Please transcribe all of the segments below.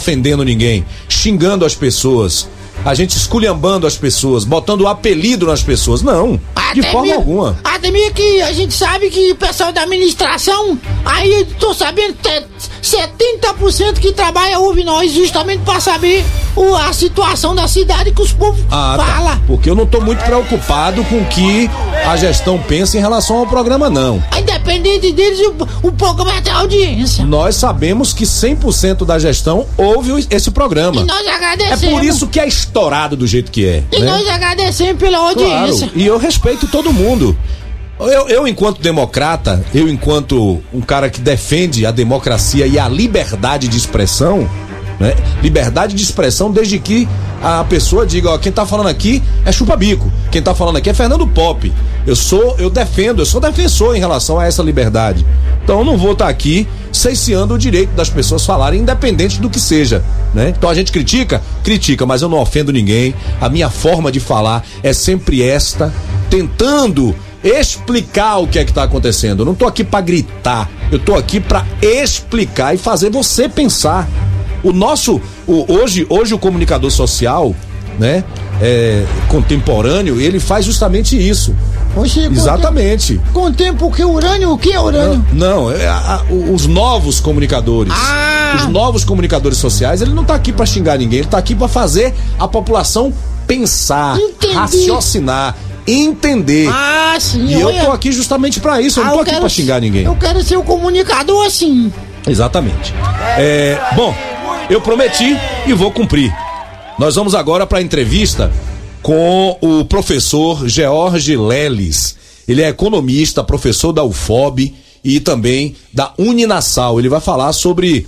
ofendendo ninguém, xingando as pessoas, a gente esculhambando as pessoas, botando apelido nas pessoas. Não, de forma alguma. Até mesmo que a gente sabe que o pessoal da administração, aí eu tô sabendo que 70% que trabalha ouve nós justamente pra saber a situação da cidade que os povos falam. Tá. Porque eu não tô muito preocupado com o que a gestão pensa em relação ao programa, não. Independente deles, o programa tem audiência. Nós sabemos que 100% da gestão ouve esse programa. E nós agradecemos. É por isso que é estourado do jeito que é. E né? Nós agradecemos pela audiência. Claro, e eu respeito todo mundo. Eu enquanto democrata, eu enquanto um cara que defende a democracia e a liberdade de expressão, né? Liberdade de expressão desde que a pessoa diga, ó, quem tá falando aqui é chupa-bico, quem tá falando aqui é Fernando Pop. Eu sou defensor em relação a essa liberdade. Então eu não vou estar aqui cerceando o direito das pessoas falarem, independente do que seja, né? Então a gente critica, mas eu não ofendo ninguém. A minha forma de falar é sempre esta, tentando explicar o que é que tá acontecendo. Eu não tô aqui pra gritar, eu tô aqui pra explicar e fazer você pensar. Hoje o comunicador social, né, contemporâneo, ele faz justamente isso. Oxe, exatamente. Contempla o que urânio? O que é urânio? Não, os novos comunicadores. Os novos comunicadores sociais, ele não tá aqui pra xingar ninguém, ele tá aqui pra fazer a população pensar, raciocinar, entender. Sim. E eu tô aqui justamente pra isso, eu não tô aqui pra xingar ninguém. Eu quero ser o comunicador assim. Exatamente. Bom, eu prometi e vou cumprir. Nós vamos agora para a entrevista com o professor George Leles. Ele é economista, professor da UFOB e também da Uninasal. Ele vai falar sobre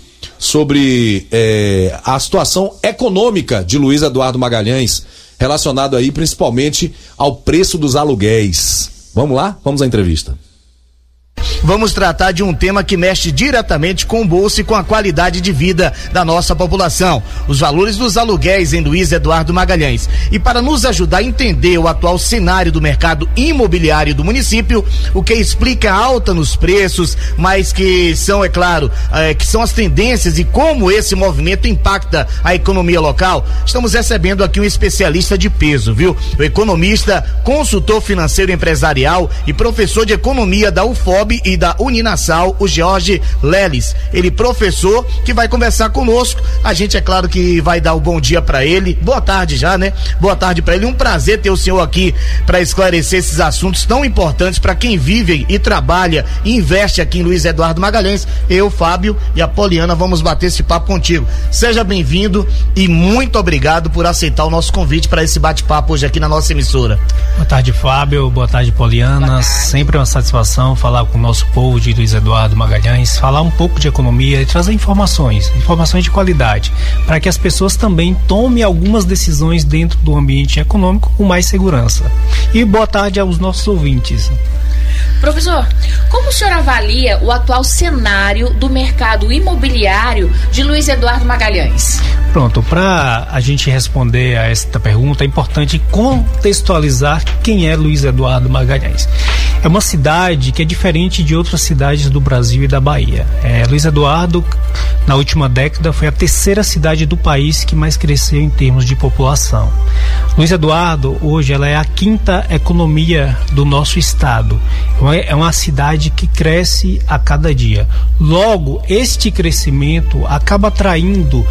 a situação econômica de Luiz Eduardo Magalhães, relacionado aí principalmente ao preço dos aluguéis. Vamos lá? Vamos à entrevista. Vamos tratar de um tema que mexe diretamente com o bolso e com a qualidade de vida da nossa população, os valores dos aluguéis em Luiz Eduardo Magalhães. E para nos ajudar a entender o atual cenário do mercado imobiliário do município, o que explica a alta nos preços, mas que são, é claro, que são as tendências e como esse movimento impacta a economia local, estamos recebendo aqui um especialista de peso, viu? O economista, consultor financeiro empresarial e professor de economia da UFOB e da Uninasal, o George Leles. Ele professor que vai conversar conosco. A gente, é claro, que vai dar o bom dia pra ele. Boa tarde já, né? Boa tarde pra ele. Um prazer ter o senhor aqui pra esclarecer esses assuntos tão importantes pra quem vive e trabalha e investe aqui em Luiz Eduardo Magalhães. Eu, Fábio e a Poliana vamos bater esse papo contigo. Seja bem-vindo e muito obrigado por aceitar o nosso convite para esse bate-papo hoje aqui na nossa emissora. Boa tarde, Fábio. Boa tarde, Poliana. Sempre uma satisfação falar com o nosso povo de Luiz Eduardo Magalhães, falar um pouco de economia e trazer informações de qualidade, para que as pessoas também tomem algumas decisões dentro do ambiente econômico com mais segurança. E boa tarde aos nossos ouvintes. Professor, como o senhor avalia o atual cenário do mercado imobiliário de Luiz Eduardo Magalhães? Pronto, para a gente responder a esta pergunta, é importante contextualizar quem é Luiz Eduardo Magalhães. É uma cidade que é diferente de outras cidades do Brasil e da Bahia. Luiz Eduardo, na última década, foi a terceira cidade do país que mais cresceu em termos de população. Luiz Eduardo, hoje, ela é a quinta economia do nosso estado. É uma cidade que cresce a cada dia. Logo, este crescimento acaba atraindo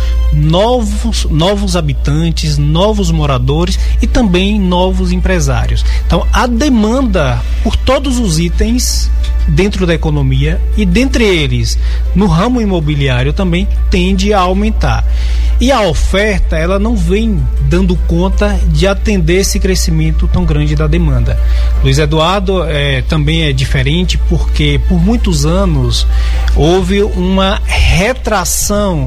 novos habitantes, novos moradores e também novos empresários. Então, a demanda por todos os itens dentro da economia e dentre eles no ramo imobiliário também tende a aumentar. E a oferta, ela não vem dando conta de atender esse crescimento tão grande da demanda. Luiz Eduardo também é diferente porque por muitos houve uma retração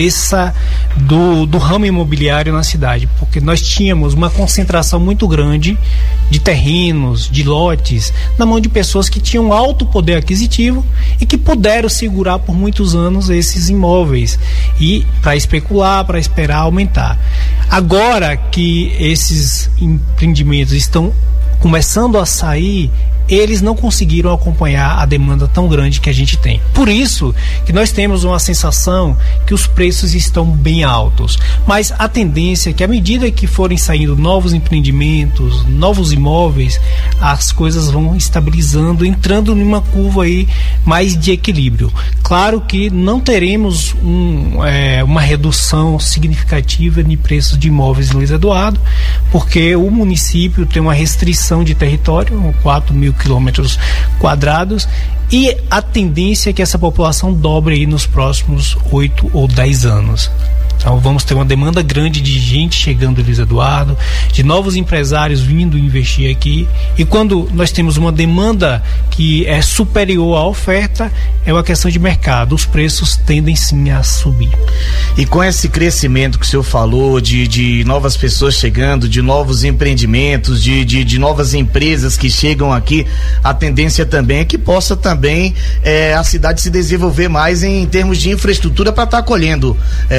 do ramo imobiliário na cidade, porque nós tínhamos uma concentração muito grande de terrenos, de lotes, na mão de pessoas que tinham alto poder aquisitivo e que puderam segurar por muitos anos esses imóveis e para especular, para esperar aumentar. Agora que esses empreendimentos estão começando a sair eles não conseguiram acompanhar a demanda tão grande que a gente tem. Por isso que nós temos uma sensação que os preços estão bem altos. Mas a tendência é que, à medida que forem saindo novos empreendimentos, novos imóveis, as coisas vão estabilizando, entrando numa curva aí mais de equilíbrio. Claro que não teremos uma redução significativa de preços de imóveis em Luiz Eduardo, porque o município tem uma restrição de território, 4.000 quilômetros quadrados, e a tendência é que essa população dobre aí nos próximos 8 ou 10 anos. Então vamos ter uma demanda grande de gente chegando em Luiz Eduardo, de novos empresários vindo investir aqui, e quando nós temos uma demanda que é superior à oferta, é uma questão de mercado, os preços tendem sim a subir. E com esse crescimento que o senhor falou, de novas pessoas chegando, de novos empreendimentos, de novas empresas que chegam aqui, a tendência também é que possa também a cidade se desenvolver mais em termos de infraestrutura para estar acolhendo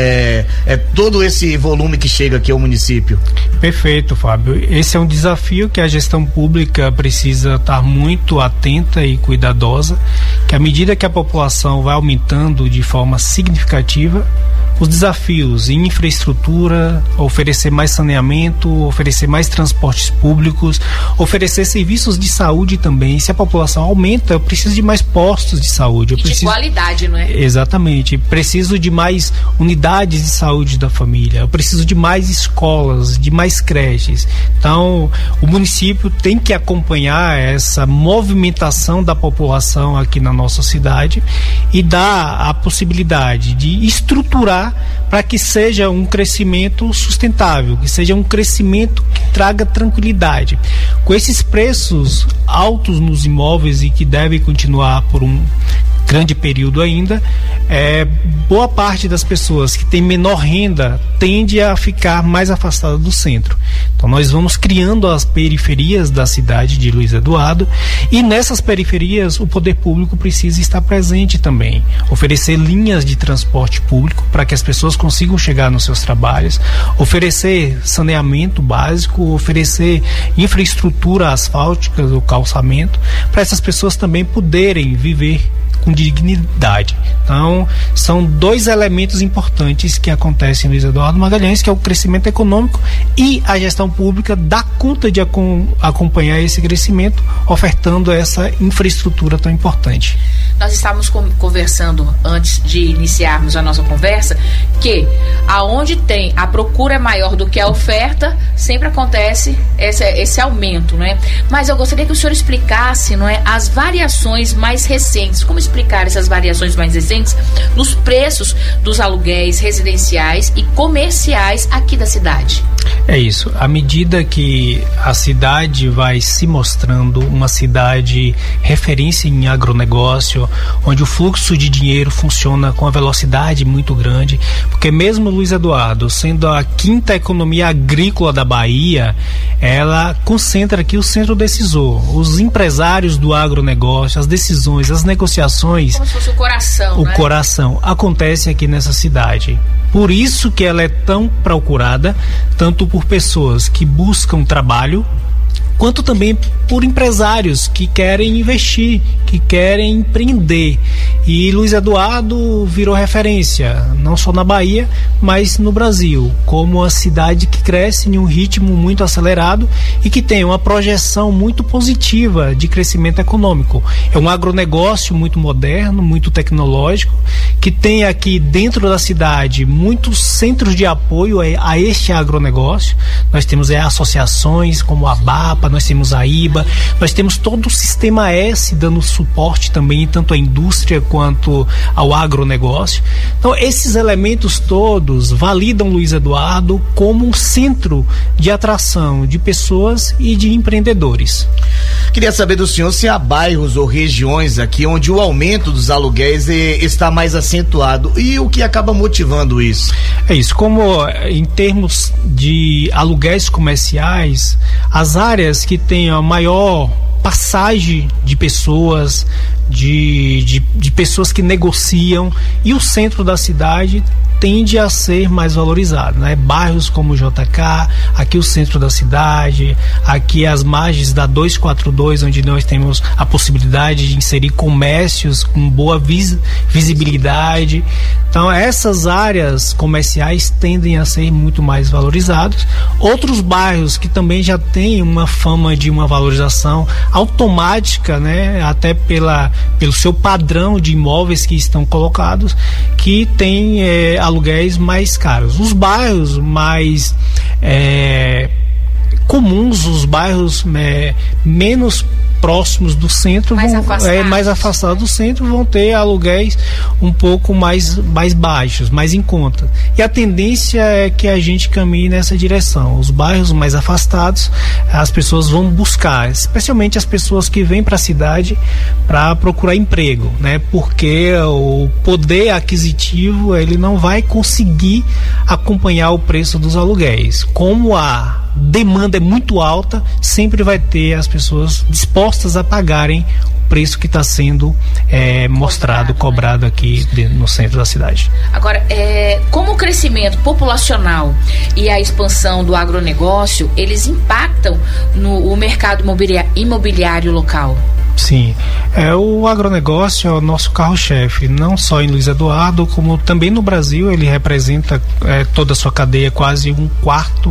todo esse volume que chega aqui ao município. Perfeito, Fábio. Esse é um desafio que a gestão pública precisa estar muito atenta e cuidadosa, que à medida que a população vai aumentando de forma significativa, os desafios em infraestrutura, oferecer mais saneamento, oferecer mais transportes públicos, oferecer serviços de saúde também. Se a população aumenta, eu preciso de mais postos de saúde. De qualidade, não é? Exatamente. Preciso de mais unidades de saúde da família. Eu preciso de mais escolas, de mais creches. Então, o município tem que acompanhar essa movimentação da população aqui na nossa cidade e dar a possibilidade de estruturar para que seja um crescimento sustentável, que seja um crescimento que traga tranquilidade. Com esses preços altos nos imóveis e que devem continuar por um grande período ainda, boa parte das pessoas que têm menor renda tende a ficar mais afastada do centro. Então nós vamos criando as periferias da cidade de Luiz Eduardo, e nessas periferias o poder público precisa estar presente também, oferecer linhas de transporte público para que as pessoas consigam chegar nos seus trabalhos, oferecer saneamento básico, oferecer infraestrutura asfáltica, o calçamento, para essas pessoas também poderem viver com dignidade. Então, são dois elementos importantes que acontecem em Luiz Eduardo Magalhães, que é o crescimento econômico, e a gestão pública dá conta de acompanhar esse crescimento, ofertando essa infraestrutura tão importante. Nós estávamos conversando antes de iniciarmos a nossa conversa que aonde tem a procura é maior do que a oferta, sempre acontece esse aumento, não é? Mas eu gostaria que o senhor explicasse, não é, as variações mais recentes. Como explicar essas variações mais recentes nos preços dos aluguéis residenciais e comerciais aqui da cidade? É isso. À medida que a cidade vai se mostrando uma cidade referência em agronegócio, onde o fluxo de dinheiro funciona com uma velocidade muito grande, porque mesmo Luiz Eduardo, sendo a quinta economia agrícola da Bahia, ela concentra aqui o centro decisor. Os empresários do agronegócio, as decisões, as negociações... Como se fosse o coração, o coração acontece aqui nessa cidade. Por isso que ela é tão procurada, tanto por pessoas que buscam trabalho, quanto também por empresários que querem investir, que querem empreender. E Luiz Eduardo virou referência, não só na Bahia, mas no Brasil, como uma cidade que cresce em um ritmo muito acelerado e que tem uma projeção muito positiva de crescimento econômico. É um agronegócio muito moderno, muito tecnológico, que tem aqui dentro da cidade muitos centros de apoio a este agronegócio. Nós temos associações como a BAPA, nós temos a IBA, nós temos todo o Sistema S dando suporte também, tanto à indústria quanto ao agronegócio. Então, esses elementos todos validam Luiz Eduardo como um centro de atração de pessoas e de empreendedores. Queria saber do senhor se há bairros ou regiões aqui onde o aumento dos aluguéis está mais acentuado e o que acaba motivando isso? É isso, como em termos de aluguéis comerciais, as áreas que têm a maior passagem de pessoas, de pessoas que negociam, e o centro da cidade tende a ser mais valorizado, né? Bairros como o JK, aqui o centro da cidade, aqui as margens da 242, onde nós temos a possibilidade de inserir comércios com boa visibilidade. Então essas áreas comerciais tendem a ser muito mais valorizados. Outros bairros que também já têm uma fama de uma valorização automática, né? Até pelo seu padrão de imóveis que estão colocados, que tem aluguéis mais caros. Os bairros mais comuns, os bairros menos próximos do centro, mais afastados do centro, vão ter aluguéis um pouco mais baixos, mais em conta. E a tendência é que a gente caminhe nessa direção. Os bairros mais afastados, as pessoas vão buscar, especialmente as pessoas que vêm para a cidade para procurar emprego, né? Porque o poder aquisitivo, ele não vai conseguir acompanhar o preço dos aluguéis. Como a demanda é muito alta, sempre vai ter as pessoas dispostas a pagarem o preço que está sendo cobrado aqui no centro da cidade. Agora, como o crescimento populacional e a expansão do agronegócio, eles impactam no mercado imobiliário local? Sim, o agronegócio é o nosso carro-chefe, não só em Luiz Eduardo, como também no Brasil. Ele representa toda a sua cadeia, quase 1/4,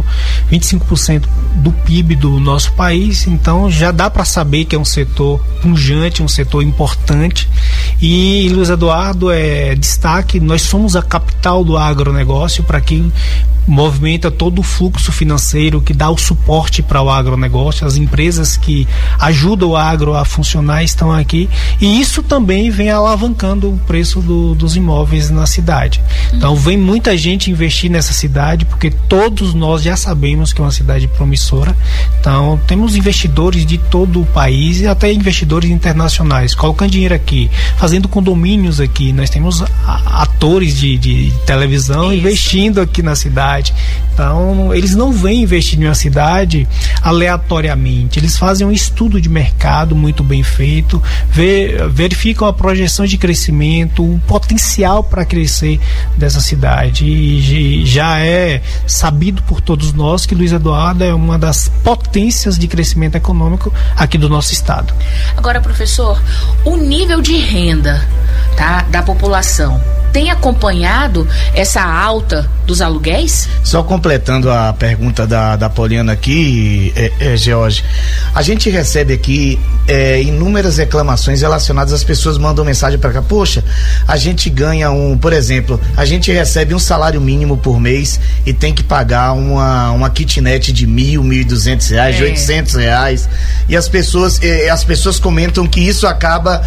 25% do PIB do nosso país. Então já dá para saber que é um setor pujante, um setor importante. E em Luiz Eduardo destaque, nós somos a capital do agronegócio, para que movimenta todo o fluxo financeiro que dá o suporte para o agronegócio. As empresas que ajudam o agro a funcionar estão aqui, e isso também vem alavancando o preço dos imóveis na cidade. Então vem muita gente investir nessa cidade, porque todos nós já sabemos que é uma cidade promissora. Então temos investidores de todo o país e até investidores internacionais colocando dinheiro aqui, fazendo condomínios aqui. Nós temos atores de televisão investindo aqui na cidade. Então eles não vêm investir em uma cidade aleatoriamente, eles fazem um estudo de mercado muito bem feito, verificam a projeção de crescimento, o potencial para crescer dessa cidade. E já é sabido por todos nós que Luiz Eduardo é uma das potências de crescimento econômico aqui do nosso estado. Agora, professor, o nível de renda, da população tem acompanhado essa alta dos aluguéis? Só completando a pergunta da Poliana aqui, George, a gente recebe aqui inúmeras reclamações relacionadas, às pessoas mandam mensagem para cá: poxa, a gente ganha por exemplo, a gente recebe um salário mínimo por mês e tem que pagar uma kitnet de R$1.000, R$1.200, R$800, e as pessoas comentam que isso acaba,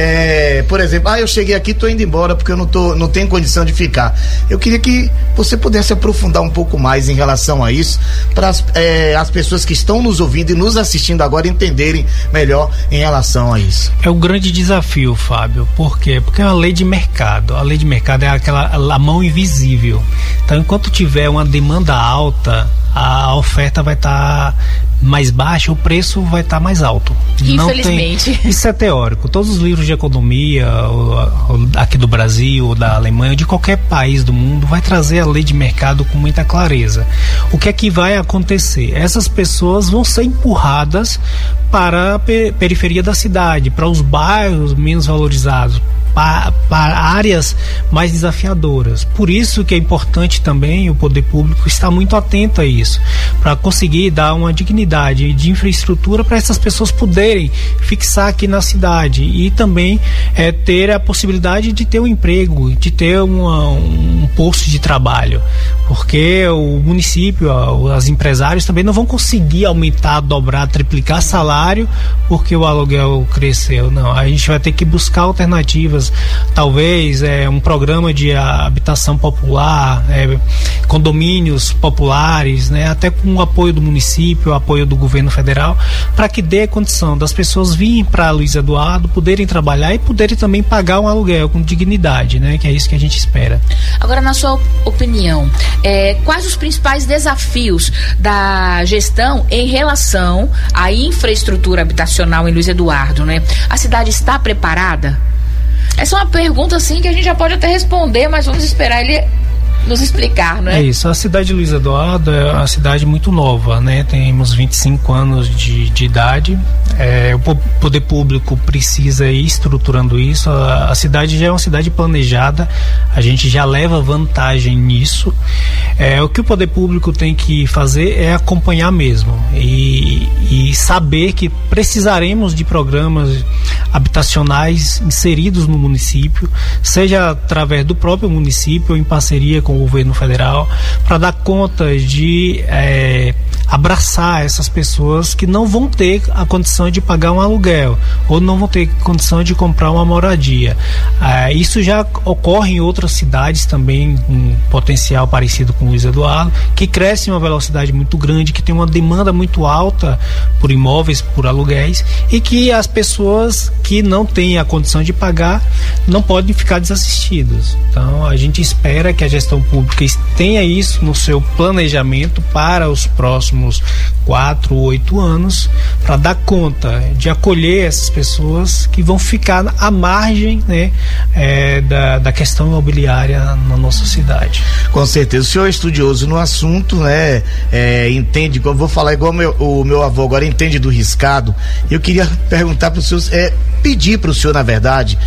por exemplo, eu cheguei aqui, tô indo embora porque eu não tenho condição de ficar. Eu queria que você pudesse aprofundar um pouco mais em relação a isso, para as pessoas que estão nos ouvindo e nos assistindo agora entenderem melhor em relação a isso. É um grande desafio, Fábio. Por quê? Porque é uma lei de mercado. A lei de mercado é a mão invisível. Então, enquanto tiver uma demanda alta, a oferta vai estar mais baixa, o preço vai estar mais alto. Infelizmente. Isso é teórico. Todos os livros de economia, aqui do Brasil, da Alemanha, de qualquer país do mundo, vai trazer a lei de mercado com muita clareza. O que é que vai acontecer? Essas pessoas vão ser empurradas para a periferia da cidade, para os bairros menos valorizados, para áreas mais desafiadoras. Por isso que é importante também o poder público estar muito atento a isso, para conseguir dar uma dignidade de infraestrutura para essas pessoas poderem fixar aqui na cidade e também ter a possibilidade de ter um emprego, de ter um posto de trabalho, porque o município, os empresários também não vão conseguir aumentar, dobrar, triplicar salário porque o aluguel cresceu. Não, a gente vai ter que buscar alternativas famílias, talvez um programa de habitação popular, condomínios populares, né, até com o apoio do município, o apoio do governo federal, para que dê a condição das pessoas virem para Luiz Eduardo, poderem trabalhar e poderem também pagar um aluguel com dignidade, né, que é isso que a gente espera. Agora, na sua opinião, quais os principais desafios da gestão em relação à infraestrutura habitacional em Luiz Eduardo, né? A cidade está preparada? Essa é uma pergunta, assim, que a gente já pode até responder, mas vamos esperar ele nos explicar, né? É isso, a cidade de Luiz Eduardo é uma cidade muito nova, né? Temos 25 anos de idade, o poder público precisa ir estruturando isso, a cidade já é uma cidade planejada, a gente já leva vantagem nisso, o que o poder público tem que fazer é acompanhar mesmo e saber que precisaremos de programas habitacionais inseridos no município, seja através do próprio município ou em parceria com o governo federal, para dar conta de abraçar essas pessoas que não vão ter a condição de pagar um aluguel ou não vão ter condição de comprar uma moradia. Isso já ocorre em outras cidades também, com potencial parecido com Luiz Eduardo, que cresce em uma velocidade muito grande, que tem uma demanda muito alta por imóveis, por aluguéis, e que as pessoas que não têm a condição de pagar não podem ficar desassistidos. Então a gente espera que a gestão pública tenha isso no seu planejamento para os próximos 4 ou 8 anos, para dar conta de acolher essas pessoas que vão ficar à margem, né, da questão imobiliária na nossa cidade. Com certeza, o senhor é estudioso no assunto, né? Entende, eu vou falar igual o meu avô agora, entende do riscado. Eu queria perguntar para o senhor, pedir para o senhor, na verdade,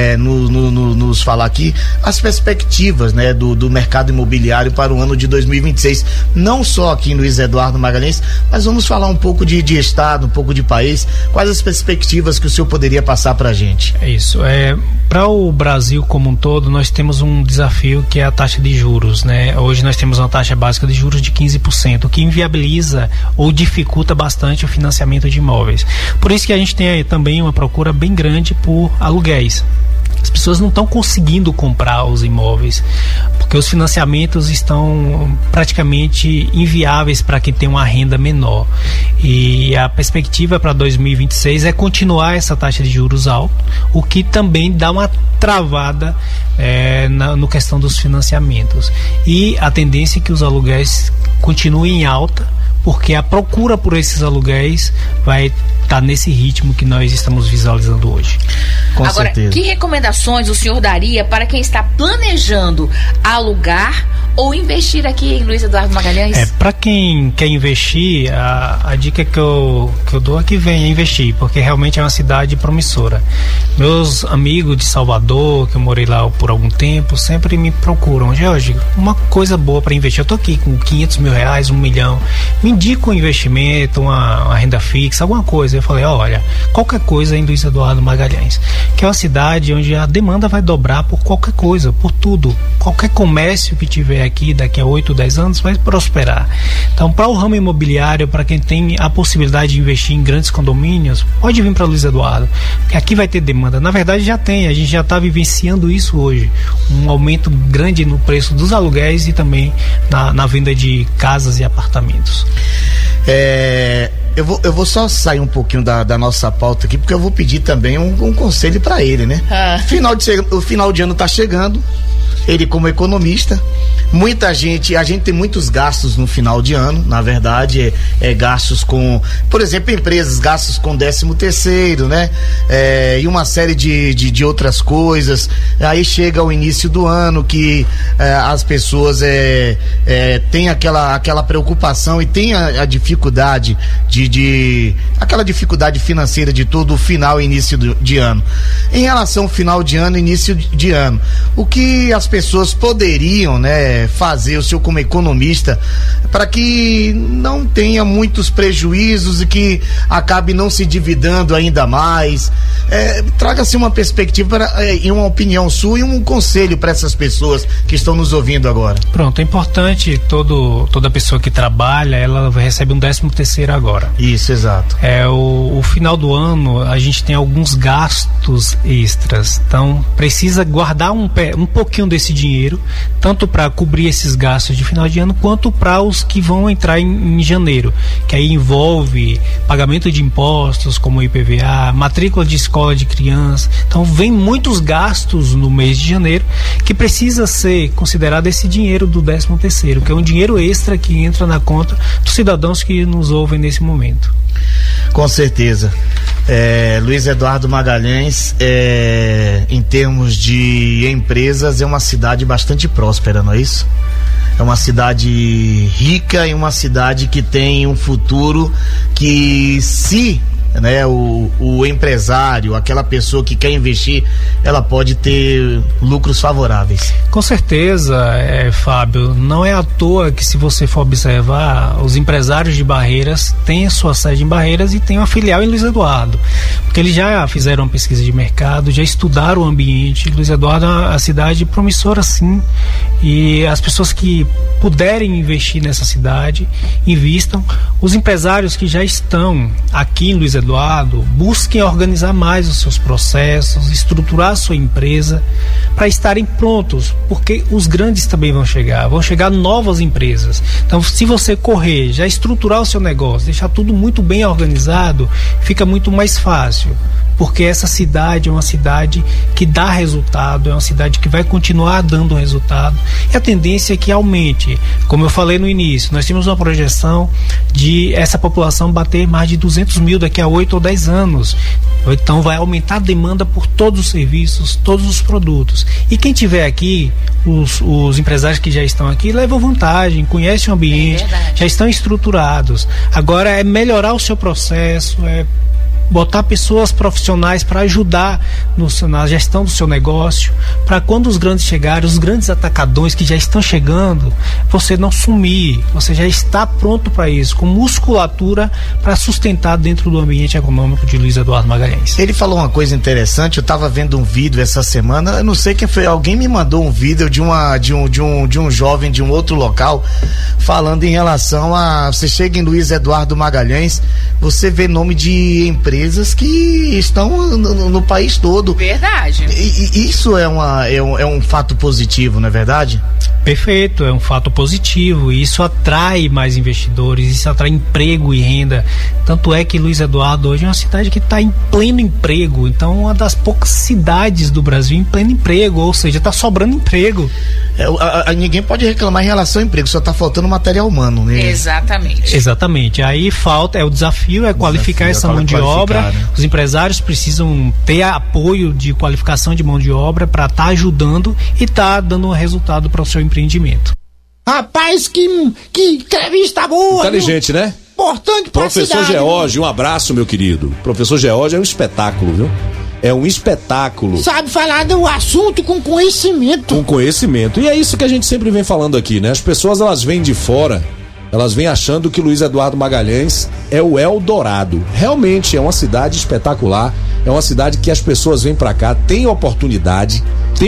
nos falar aqui as perspectivas, né, do mercado imobiliário para o ano de 2026, não só aqui em Luiz Eduardo Magalhães, mas vamos falar um pouco de estado, um pouco de país. Quais as perspectivas que o senhor poderia passar para a gente? É isso, para o Brasil como um todo, nós temos um desafio que é a taxa de juros, né? Hoje nós temos uma taxa básica de juros de 15%, o que inviabiliza ou dificulta bastante o financiamento de imóveis. Por isso que a gente tem aí também uma procura bem grande por aluguéis. As pessoas não estão conseguindo comprar os imóveis porque os financiamentos estão praticamente inviáveis para quem tem uma renda menor, e a perspectiva para 2026 é continuar essa taxa de juros alta, o que também dá uma travada no questão dos financiamentos, e a tendência é que os aluguéis continuem em alta, porque a procura por esses aluguéis vai estar nesse ritmo que nós estamos visualizando hoje. Com certeza. Que recomendações o senhor daria para quem está planejando alugar ou investir aqui em Luiz Eduardo Magalhães? Para quem quer investir, a dica que eu dou é que venha investir, porque realmente é uma cidade promissora. Meus amigos de Salvador, que eu morei lá por algum tempo, sempre me procuram: Jorge, uma coisa boa para investir, eu tô aqui com 500 mil reais, 1 milhão, me indica um investimento, uma renda fixa, alguma coisa. Eu falei: olha, qualquer coisa em Luiz Eduardo Magalhães, que é uma cidade onde a demanda vai dobrar por qualquer coisa, por tudo. Qualquer comércio que tiver aqui daqui a 8, 10 anos vai prosperar. Então, para o ramo imobiliário, para quem tem a possibilidade de investir em grandes condomínios, pode vir para Luiz Eduardo, porque aqui vai ter demanda. Na verdade já tem, a gente já está vivenciando isso hoje, um aumento grande no preço dos aluguéis e também na venda de casas e apartamentos. Eu vou só sair um pouquinho da nossa pauta aqui, porque eu vou pedir também um conselho para ele, né? O final de ano tá chegando, ele como economista, muita gente, a gente tem muitos gastos no final de ano, na verdade, gastos com, por exemplo, empresas, gastos com 13º, né? E uma série de outras coisas. Aí chega o início do ano que as pessoas têm aquela preocupação e tem a dificuldade aquela dificuldade financeira de todo o final e início de ano. Em relação ao final de ano e início de ano, o que as pessoas poderiam, né, fazer, o senhor como economista, para que não tenha muitos prejuízos e que acabe não se endividando ainda mais? Traga-se uma perspectiva e uma opinião sua e um conselho para essas pessoas que estão nos ouvindo agora. Pronto, é importante, toda pessoa que trabalha, ela recebe um 13º agora. Isso, exato. O final do ano, a gente tem alguns gastos extras, então precisa guardar um pouquinho desse dinheiro, tanto para cobrir esses gastos de final de ano, quanto para os que vão entrar em janeiro, que aí envolve pagamento de impostos, como IPVA, matrícula de escola de criança. Então vem muitos gastos no mês de janeiro que precisa ser considerado esse dinheiro do 13º, que é um dinheiro extra que entra na conta dos cidadãos que nos ouvem nesse momento. Com certeza. Luiz Eduardo Magalhães, em termos de empresas, é uma cidade bastante próspera, não é isso? É uma cidade rica e uma cidade que tem um futuro que, se o empresário, aquela pessoa que quer investir, ela pode ter lucros favoráveis. Com certeza, Fábio, não é à toa que, se você for observar, os empresários de Barreiras têm a sua sede em Barreiras e têm uma filial em Luiz Eduardo, porque eles já fizeram uma pesquisa de mercado, já estudaram o ambiente. Luiz Eduardo é uma cidade promissora, sim, e as pessoas que puderem investir nessa cidade, invistam. Os empresários que já estão aqui em Luiz Eduardo, busquem organizar mais os seus processos, estruturar a sua empresa para estarem prontos, porque os grandes também vão chegar novas empresas. Então, se você correr, já estruturar o seu negócio, deixar tudo muito bem organizado, fica muito mais fácil, porque essa cidade é uma cidade que dá resultado, é uma cidade que vai continuar dando resultado, e a tendência é que aumente. Como eu falei no início, nós temos uma projeção de essa população bater mais de 200 mil daqui a 8 ou 10 anos. Então vai aumentar a demanda por todos os serviços, todos os produtos. E quem tiver aqui, os empresários que já estão aqui, levam vantagem, conhecem o ambiente, já estão estruturados. Agora é melhorar o seu processo, botar pessoas profissionais para ajudar na gestão do seu negócio, para quando os grandes chegarem, os grandes atacadões que já estão chegando, você não sumir, você já está pronto para isso, com musculatura para sustentar dentro do ambiente econômico de Luiz Eduardo Magalhães. Ele falou uma coisa interessante, eu estava vendo um vídeo essa semana, eu não sei quem foi, alguém me mandou um vídeo de um jovem de um outro local, falando em relação a, você chega em Luiz Eduardo Magalhães, você vê nome de empresas que estão no país todo. Verdade. E isso é um fato positivo, não é verdade? Perfeito, é um fato positivo, e isso atrai mais investidores, isso atrai emprego e renda. Tanto é que Luiz Eduardo hoje é uma cidade que está em pleno emprego, então uma das poucas cidades do Brasil em pleno emprego, ou seja, está sobrando emprego. Ninguém pode reclamar em relação ao emprego, só está faltando material humano, né? Exatamente. Aí o desafio é qualificar essa mão de obra, né? Os empresários precisam ter apoio de qualificação de mão de obra para estar ajudando e estar dando resultado para o seu empreendimento. Rapaz, que entrevista boa! Inteligente, né? Importante pra Professor cidade, George, um abraço, meu querido. Professor George é um espetáculo, viu? É um espetáculo. Sabe falar do assunto com conhecimento. Com conhecimento. E é isso que a gente sempre vem falando aqui, né? As pessoas, elas vêm de fora, elas vêm achando que Luiz Eduardo Magalhães é o Eldorado. Realmente é uma cidade espetacular, é uma cidade que as pessoas vêm pra cá, tem oportunidade,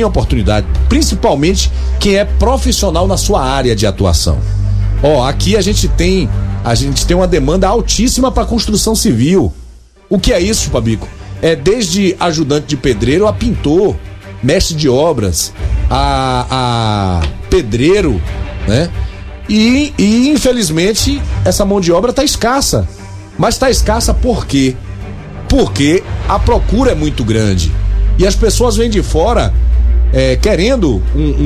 principalmente quem é profissional na sua área de atuação. Aqui a gente tem uma demanda altíssima para construção civil. O que é isso, Pabico? É desde ajudante de pedreiro a pintor, mestre de obras, a pedreiro, né? E infelizmente essa mão de obra está escassa. Mas está escassa por quê? Porque a procura é muito grande e as pessoas vêm de fora querendo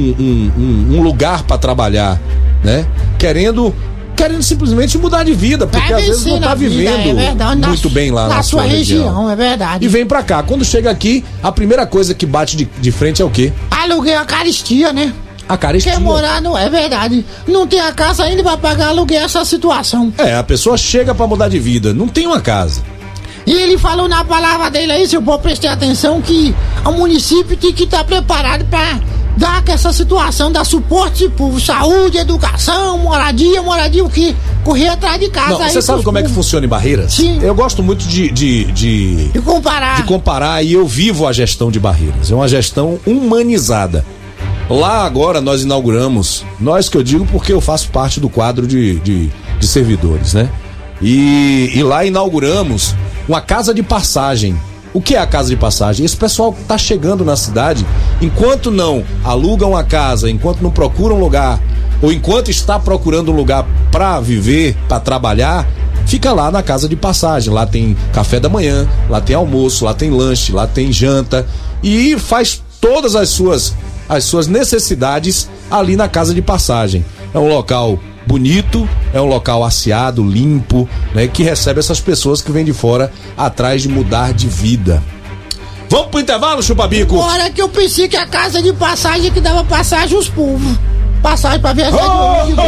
um lugar para trabalhar, né? Querendo simplesmente mudar de vida, porque às vezes não está vivendo muito bem lá na sua região. É verdade. E vem pra cá. Quando chega aqui, a primeira coisa que bate de frente é o quê? Aluguel, a caristia, né? A caristia. Quer morar, não é verdade. Não tem a casa ainda pra pagar aluguel, essa situação. A pessoa chega pra mudar de vida, não tem uma casa. E ele falou na palavra dele aí, se eu for prestar atenção, que o município tem que estar preparado pra dar essa situação, dar suporte pro saúde, educação, moradia o quê? correr atrás de casa. Não, você sabe como é que funciona em Barreiras? Sim. Eu gosto muito de comparar, e eu vivo a gestão de Barreiras. É uma gestão humanizada. Lá agora nós inauguramos, nós que eu digo porque eu faço parte do quadro de servidores, né? E lá inauguramos uma casa de passagem. O que é a casa de passagem? Esse pessoal que tá chegando na cidade, enquanto não alugam a casa, enquanto não procuram lugar, ou enquanto está procurando um lugar para viver, para trabalhar, fica lá na casa de passagem. Lá tem café da manhã, lá tem almoço, lá tem lanche, lá tem janta e faz todas as suas necessidades ali na casa de passagem. É um local bonito, é um local asseado, limpo, né, que recebe essas pessoas que vêm de fora atrás de mudar de vida. Vamos pro intervalo, Chupa-Bico? Hora que eu pensei que a casa de passagem que dava passagem aos povos. Passagem pra viajar de ônibus.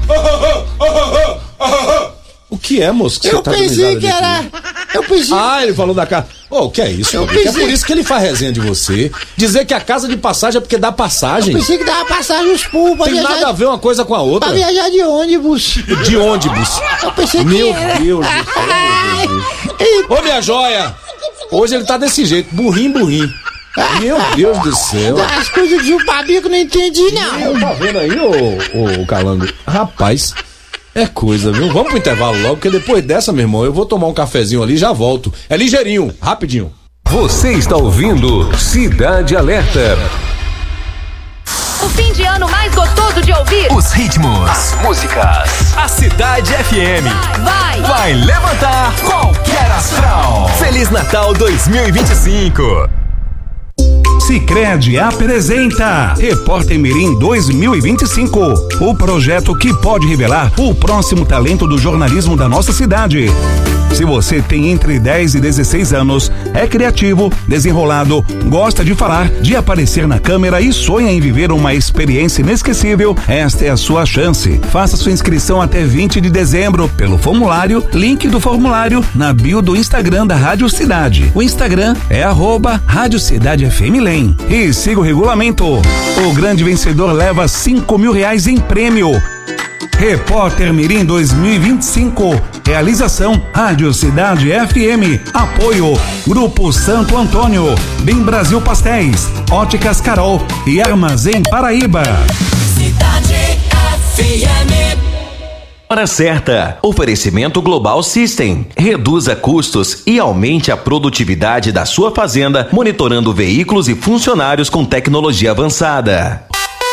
O que é, moço? Que eu pensei que era... ele falou da casa. O que é isso? É por isso que ele faz resenha de você. Dizer que a casa de passagem é porque dá passagem. Eu pensei que dava passagem aos povos. Tem nada a ver uma coisa com a outra. Pra viajar de ônibus. De ônibus. Eu pensei Meu Deus do céu. Ô, minha joia. Hoje ele tá desse jeito, burrinho. Meu Deus do céu. As coisas de Chupa-Bico não entendi, não. Tá vendo aí, ô Calango? Rapaz, é coisa, viu? Vamos pro intervalo logo, porque depois dessa, meu irmão, eu vou tomar um cafezinho ali e já volto. É ligeirinho, rapidinho. Você está ouvindo Cidade Alerta. O fim de ano mais gostoso de ouvir. Os ritmos, as músicas. A Cidade FM vai levantar qualquer astral. Feliz Natal 2025. Sicredi apresenta Repórter Mirim 2025, o projeto que pode revelar o próximo talento do jornalismo da nossa cidade. Se você tem entre 10 e 16 anos, é criativo, desenrolado, gosta de falar, de aparecer na câmera e sonha em viver uma experiência inesquecível, esta é a sua chance. Faça sua inscrição até 20 de dezembro pelo formulário, link do formulário na bio do Instagram da Rádio Cidade. O Instagram é @Rádio Cidade FM Lem. E siga o regulamento. O grande vencedor leva R$5.000 em prêmio. Repórter Mirim 2025. Realização Rádio Cidade FM. Apoio Grupo Santo Antônio, Bem Brasil Pastéis, Óticas Carol e Armazém Paraíba. Cidade FM. Hora certa. Oferecimento Global System. Reduza custos e aumente a produtividade da sua fazenda, monitorando veículos e funcionários com tecnologia avançada.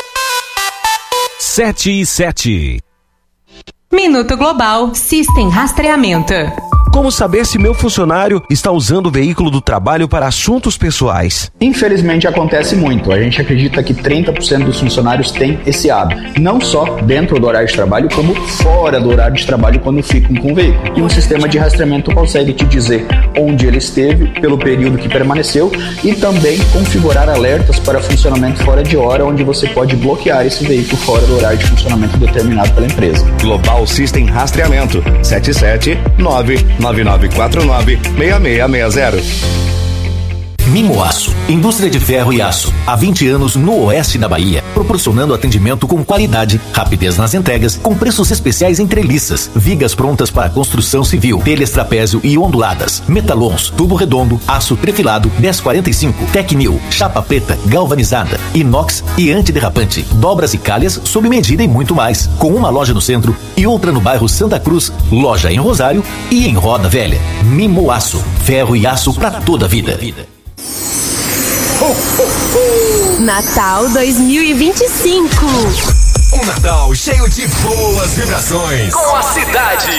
7:07. Minuto Global System Rastreamento. Como saber se meu funcionário está usando o veículo do trabalho para assuntos pessoais? Infelizmente acontece muito. A gente acredita que 30% dos funcionários têm esse hábito. Não só dentro do horário de trabalho, como fora do horário de trabalho quando ficam com o veículo. E um sistema de rastreamento consegue te dizer onde ele esteve, pelo período que permaneceu e também configurar alertas para funcionamento fora de hora, onde você pode bloquear esse veículo fora do horário de funcionamento determinado pela empresa. Global System Rastreamento 779-9949-6660. Mimoaço, indústria de ferro e aço, há 20 anos no oeste da Bahia, proporcionando atendimento com qualidade, rapidez nas entregas, com preços especiais em treliças, vigas prontas para construção civil, telhas trapézio e onduladas, metalons, tubo redondo, aço trefilado, 1045, Tecnil, chapa preta, galvanizada, inox e antiderrapante, dobras e calhas sob medida e muito mais, com uma loja no centro e outra no bairro Santa Cruz, loja em Rosário e em Roda Velha. Mimoaço, ferro e aço para toda a vida. Natal 2025. Um Natal cheio de boas vibrações com a cidade.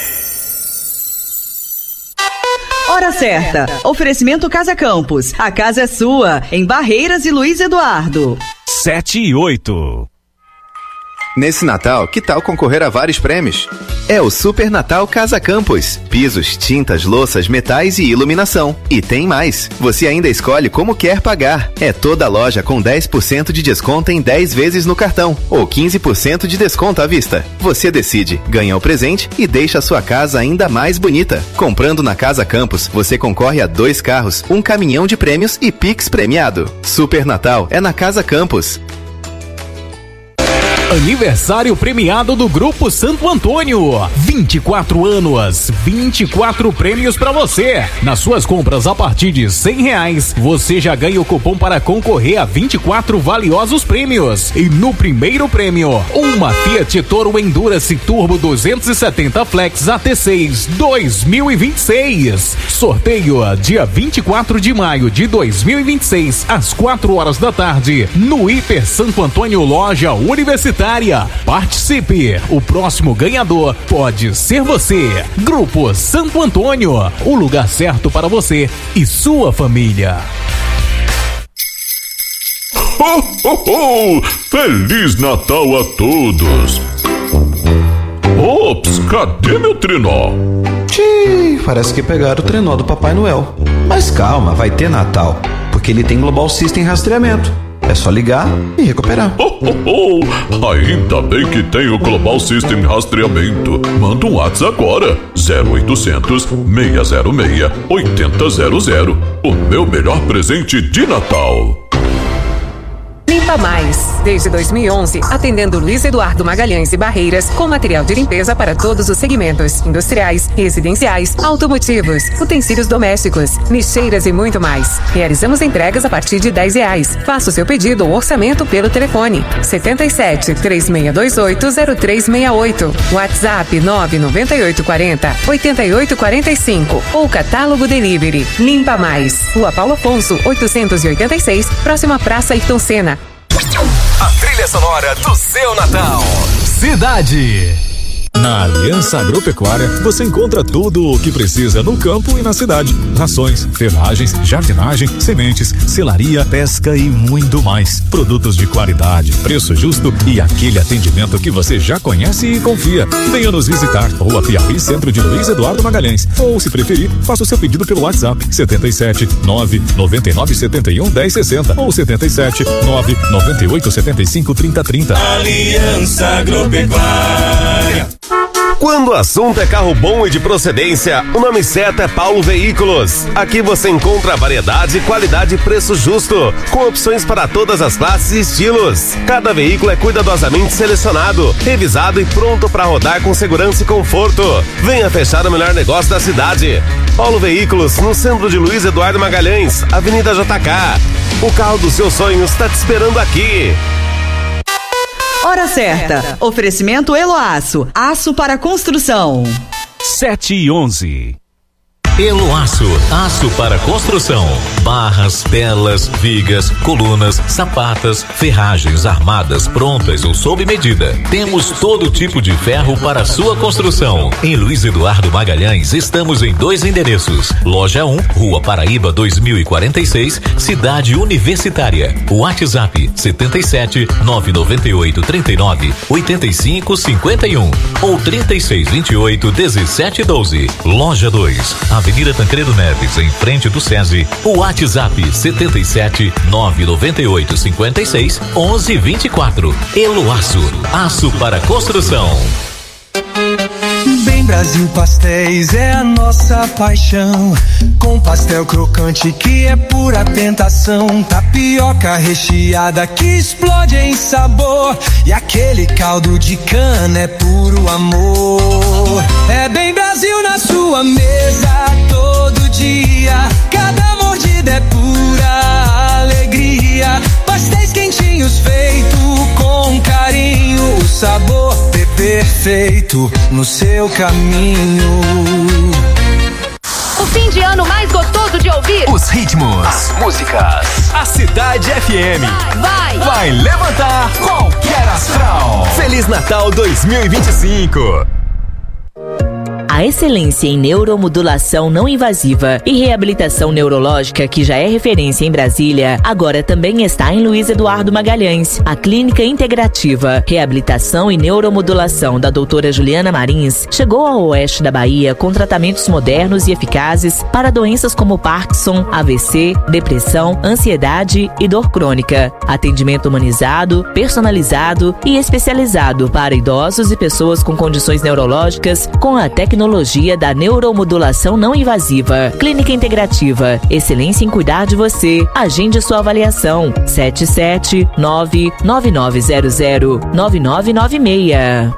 Hora certa. Oferecimento Casa Campos. A casa é sua, em Barreiras e Luiz Eduardo. 7:08. Nesse Natal, que tal concorrer a vários prêmios? É o Super Natal Casa Campos. Pisos, tintas, louças, metais e iluminação. E tem mais. Você ainda escolhe como quer pagar. É toda loja com 10% de desconto em 10 vezes no cartão. Ou 15% de desconto à vista. Você decide, ganha o presente e deixa a sua casa ainda mais bonita. Comprando na Casa Campos, você concorre a 2 carros, um caminhão de prêmios e Pix premiado. Super Natal é na Casa Campos. Aniversário premiado do Grupo Santo Antônio. 24 anos, 24 prêmios pra você. Nas suas compras a partir de R$100, você já ganha o cupom para concorrer a 24 valiosos prêmios. E no primeiro prêmio, uma Fiat Toro Endurance Turbo 270 Flex AT6 2026. Sorteio dia 24 de maio de 2026, às 4 horas da tarde, no Hiper Santo Antônio Loja Universitária. Participe! O próximo ganhador pode ser você. Grupo Santo Antônio, o lugar certo para você e sua família. Ho, ho, ho! Feliz Natal a todos! Ops, cadê meu trenó? Parece que pegaram o trenó do Papai Noel. Mas calma, vai ter Natal, porque ele tem Global System rastreamento. É só ligar e recuperar. Ainda bem que tem o Global System rastreamento. Manda um WhatsApp agora. 0800 606 8000. O meu melhor presente de Natal. Limpa Mais. Desde 2011, atendendo Luiz Eduardo Magalhães e Barreiras com material de limpeza para todos os segmentos: industriais, residenciais, automotivos, utensílios domésticos, lixeiras e muito mais. Realizamos entregas a partir de R$10. Faça o seu pedido ou orçamento pelo telefone 77 3628 0368, WhatsApp 99840 8845 ou catálogo delivery. Limpa Mais. Rua Paulo Afonso, 886, próxima Praça Ayrton Senna. A trilha sonora do seu Natal. Cidade. Na Aliança Agropecuária, você encontra tudo o que precisa no campo e na cidade. Rações, ferragens, jardinagem, sementes, selaria, pesca e muito mais. Produtos de qualidade, preço justo e aquele atendimento que você já conhece e confia. Venha nos visitar. Rua Piauí, centro de Luiz Eduardo Magalhães. Ou, se preferir, faça o seu pedido pelo WhatsApp 77 999 71 1060 ou 77 998 75 3030. Aliança Agropecuária. Quando o assunto é carro bom e de procedência, o nome certo é Paulo Veículos. Aqui você encontra variedade, qualidade e preço justo, com opções para todas as classes e estilos. Cada veículo é cuidadosamente selecionado, revisado e pronto para rodar com segurança e conforto. Venha fechar o melhor negócio da cidade. Paulo Veículos, no centro de Luiz Eduardo Magalhães, Avenida JK. O carro dos seus sonhos está te esperando aqui. Hora certa. Oferecimento Eloaço. Aço para construção. 7h11. Eloaço, aço para construção, barras, telas, vigas, colunas, sapatas, ferragens armadas prontas ou sob medida. Temos todo tipo de ferro para sua construção. Em Luiz Eduardo Magalhães estamos em 2 endereços: Loja 1, Rua Paraíba 2046, Cidade Universitária. WhatsApp 77 998 39 85 51 ou 36 28 17 12. Loja 2, Avenida Tancredo Neves, em frente do SESI. O WhatsApp 77 998 56 11 24. Eloaço, aço para construção. Bem Brasil Pastéis é a nossa paixão, com pastel crocante que é pura tentação, tapioca recheada que explode em sabor, e aquele caldo de cana é puro amor. É Bem Brasil na sua mesa todo dia, cada mordida é pura alegria. Pastéis quentinhos feito com carinho, o sabor perfeito no seu caminho. O fim de ano mais gostoso de ouvir. Os ritmos, as músicas. A Cidade FM vai levantar qualquer astral. Feliz Natal 2025. A excelência em neuromodulação não invasiva e reabilitação neurológica, que já é referência em Brasília, agora também está em Luiz Eduardo Magalhães. A Clínica Integrativa, Reabilitação e Neuromodulação da doutora Juliana Marins chegou ao oeste da Bahia com tratamentos modernos e eficazes para doenças como Parkinson, AVC, depressão, ansiedade e dor crônica. Atendimento humanizado, personalizado e especializado para idosos e pessoas com condições neurológicas com a tecnologia tecnologia da neuromodulação não invasiva. Clínica Integrativa. Excelência em cuidar de você. Agende sua avaliação. 77999009996.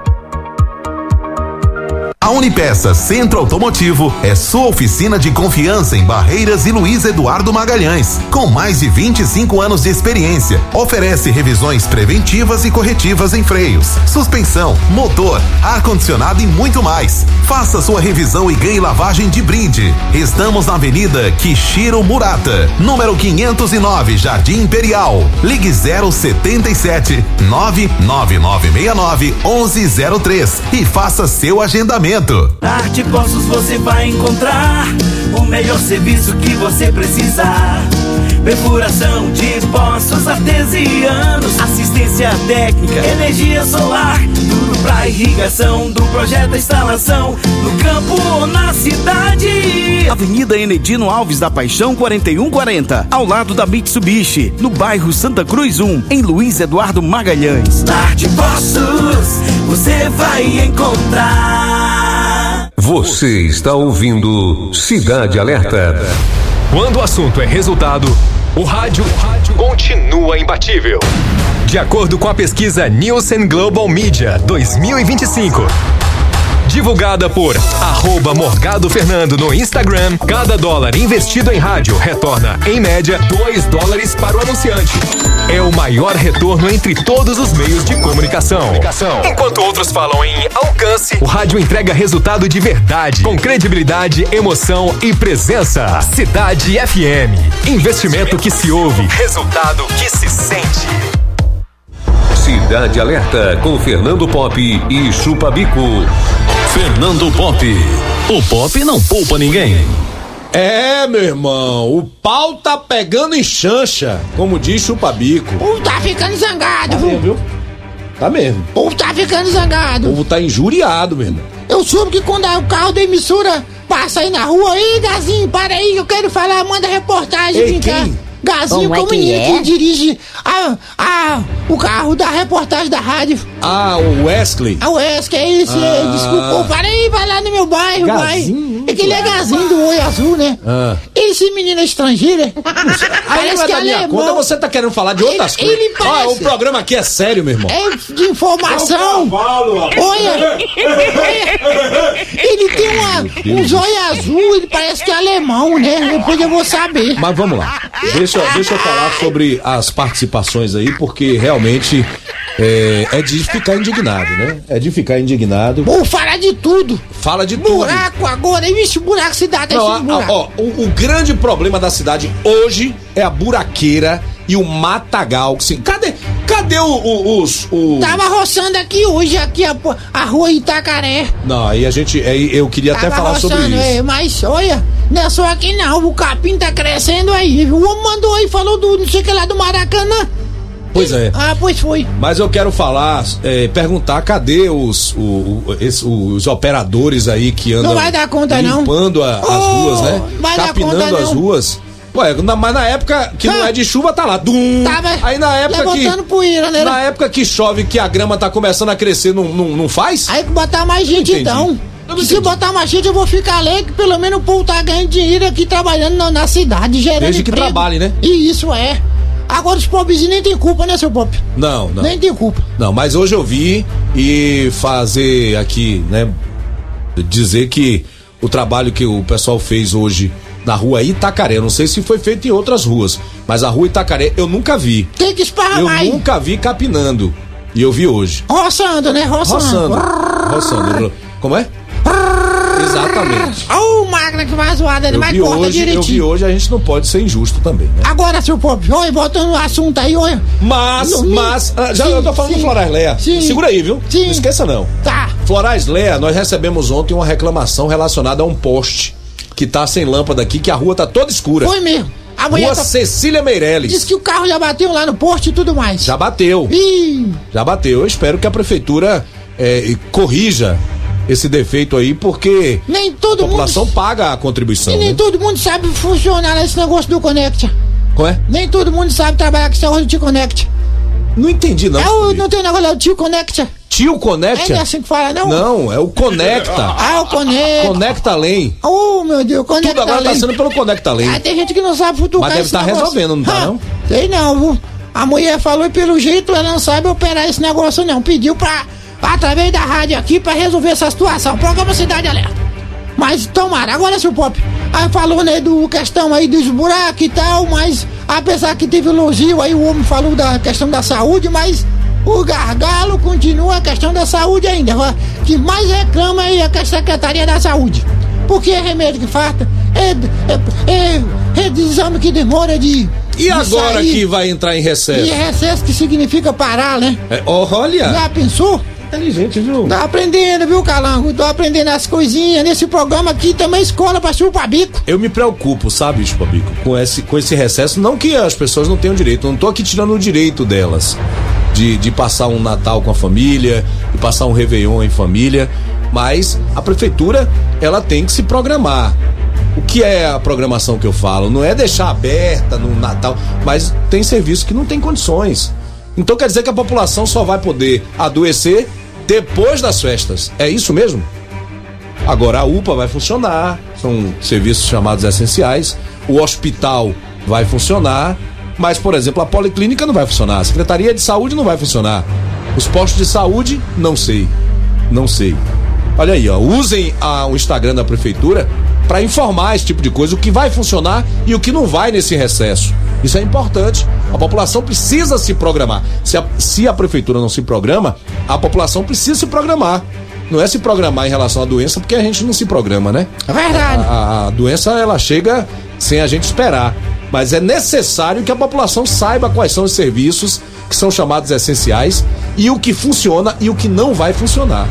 A Unipeça Centro Automotivo é sua oficina de confiança em Barreiras e Luiz Eduardo Magalhães. Com mais de 25 anos de experiência, oferece revisões preventivas e corretivas em freios, suspensão, motor, ar-condicionado e muito mais. Faça sua revisão e ganhe lavagem de brinde. Estamos na Avenida Kishiro Murata, número 509, Jardim Imperial. Ligue 077 99969 1103 e faça seu agendamento. Na Arte Poços você vai encontrar o melhor serviço que você precisar. Perfuração de poços artesianos, assistência técnica, energia solar, tudo pra irrigação, do projeto à instalação, no campo ou na cidade. Avenida Enedino Alves da Paixão 4140, ao lado da Mitsubishi, no bairro Santa Cruz 1, em Luiz Eduardo Magalhães. Na Arte Poços você vai encontrar. Você está ouvindo Cidade Alerta. Quando o assunto é resultado, o rádio continua imbatível. De acordo com a pesquisa Nielsen Global Media 2025, divulgada por @Morgado Fernando no Instagram, cada dólar investido em rádio retorna, em média, $2 para o anunciante. É o maior retorno entre todos os meios de comunicação. Enquanto outros falam em alcance, o rádio entrega resultado de verdade, com credibilidade, emoção e presença. Cidade FM. Investimento que se ouve, resultado que se sente. Cidade Alerta com Fernando Pop e Chupa Bico. Fernando Pop. O Pop não poupa ninguém. É, meu irmão, o pau tá pegando em chancha, como diz Chupa Bico. O povo tá ficando zangado, viu? Tá mesmo. O povo tá ficando zangado. O povo tá injuriado, meu irmão. Eu soube que quando o carro da emissora passa aí na rua, ei, Gazinho, para aí, eu quero falar, manda reportagem, ei, vem cá. Gazinho, como é o menino é? que dirige o carro da reportagem da rádio. Ah, o Wesley. O Wesley, é isso, desculpa. Para aí, vai lá no meu bairro, Gazinho, vai. É que ele é Gazinho do Oi Azul, né? Esse menino é estrangeiro. Aí vai dar minha conta, você tá querendo falar de outras coisas. Ele parece... o programa aqui é sério, meu irmão. É de informação. Olha. Ele tem um zóio azul, ele parece que é alemão, né? Depois eu vou saber. Mas vamos lá. Deixa eu falar sobre as participações aí, porque realmente é de ficar indignado, né? É de ficar indignado. Vou falar de tudo. Fala de tudo. Buraco agora, vixe, buraco cidade. O grande problema da cidade hoje é a buraqueira e o matagal. Sim. Cadê os... Tava roçando aqui hoje, aqui a rua Itacaré. Não, aí eu queria até falar sobre isso. Mas olha, não é só aqui não, o capim tá crescendo aí. O homem mandou aí, falou do não sei o que lá do Maracanã. Pois é. Ah, pois foi. Mas eu quero falar, perguntar, cadê os operadores aí que andam não vai dar conta, limpando as ruas, né? Vai capinando dar conta, as ruas. Ué, mas na época que não é de chuva, tá lá. Aí na época levantando poeira, né? Na época que chove, que a grama tá começando a crescer, não faz? Aí que botar mais gente então. Se botar mais gente, eu vou ficar alegre, que pelo menos o povo tá ganhando dinheiro aqui trabalhando na cidade, gerando desde que emprego. trabalhe, né? E isso é. Agora os pobrezinhos nem tem culpa, né, seu Pop? Não. Nem tem culpa. Não, mas hoje eu vi e fazer aqui, né, dizer que o trabalho que o pessoal fez hoje na rua Itacaré, eu não sei se foi feito em outras ruas, mas a rua Itacaré eu nunca vi. Tem que esparramar aí. Eu nunca vi capinando. E eu vi hoje. Roçando, né? Roçando. Como é? Exatamente. Olha o máquina que vai zoada, ele vai cortar direitinho. Eu vi hoje, a gente não pode ser injusto também, né? Agora, seu Pop, olha, voltando no assunto aí, olha. Eu tô falando do Florais Lea. Segura aí, viu? Não esqueça não. Tá. Florais Lea, nós recebemos ontem uma reclamação relacionada a um poste que tá sem lâmpada aqui, que a rua tá toda escura. Foi mesmo. Rua Cecília Meirelles. Diz que o carro já bateu lá no poste e tudo mais. Já bateu. Já bateu. Eu espero que a prefeitura corrija esse defeito aí, porque nem todo a população paga a contribuição. E nem todo mundo sabe funcionar esse negócio do Connect. Qual é? Nem todo mundo sabe trabalhar com esse negócio do T-Connect. Não entendi, não. Não tem o negócio, é o Tio Conecta. Tio Conecta? É assim que fala, não? Não, é o Conecta. O Conecta. Conecta Além. Oh, meu Deus, Conecta Tudo agora Além. tá sendo pelo Conecta Além. Tem gente que não sabe futucar. Mas deve estar resolvendo, não tá, não? Sei não, viu? A mulher falou e pelo jeito ela não sabe operar esse negócio, não. Pediu através da rádio aqui pra resolver essa situação. Programa Cidade Alerta. Mas tomara, agora seu Pop. Aí falou, né, do questão aí dos buracos e tal, mas apesar que teve elogio aí, o homem falou da questão da saúde, mas o gargalo continua a questão da saúde ainda. Que mais reclama aí é a Secretaria da Saúde. Porque é remédio que falta, é exame que demora de. E agora sair, que vai entrar em recesso? E recesso que significa parar, né? Olha! Já pensou? Inteligente, viu? Tá aprendendo, viu, Calango? Tô aprendendo as coisinhas. Nesse programa aqui também escola pra chupa-bico. Eu me preocupo, sabe, chupa-bico, com esse recesso. Não que as pessoas não tenham direito, não tô aqui tirando o direito delas de passar um Natal com a família, de passar um Réveillon em família, mas a prefeitura, ela tem que se programar. O que é a programação que eu falo? Não é deixar aberta no Natal, mas tem serviço que não tem condições. Então quer dizer que a população só vai poder adoecer depois das festas. É isso mesmo? Agora a UPA vai funcionar, são serviços chamados essenciais, o hospital vai funcionar, mas, por exemplo, a policlínica não vai funcionar, a Secretaria de Saúde não vai funcionar, os postos de saúde, não sei. Olha aí, ó, usem o Instagram da prefeitura para informar esse tipo de coisa, o que vai funcionar e o que não vai nesse recesso. Isso é importante. A população precisa se programar. Se a prefeitura não se programa, a população precisa se programar. Não é se programar em relação à doença, porque a gente não se programa, né? É verdade. A doença, ela chega sem a gente esperar. Mas é necessário que a população saiba quais são os serviços que são chamados essenciais e o que funciona e o que não vai funcionar.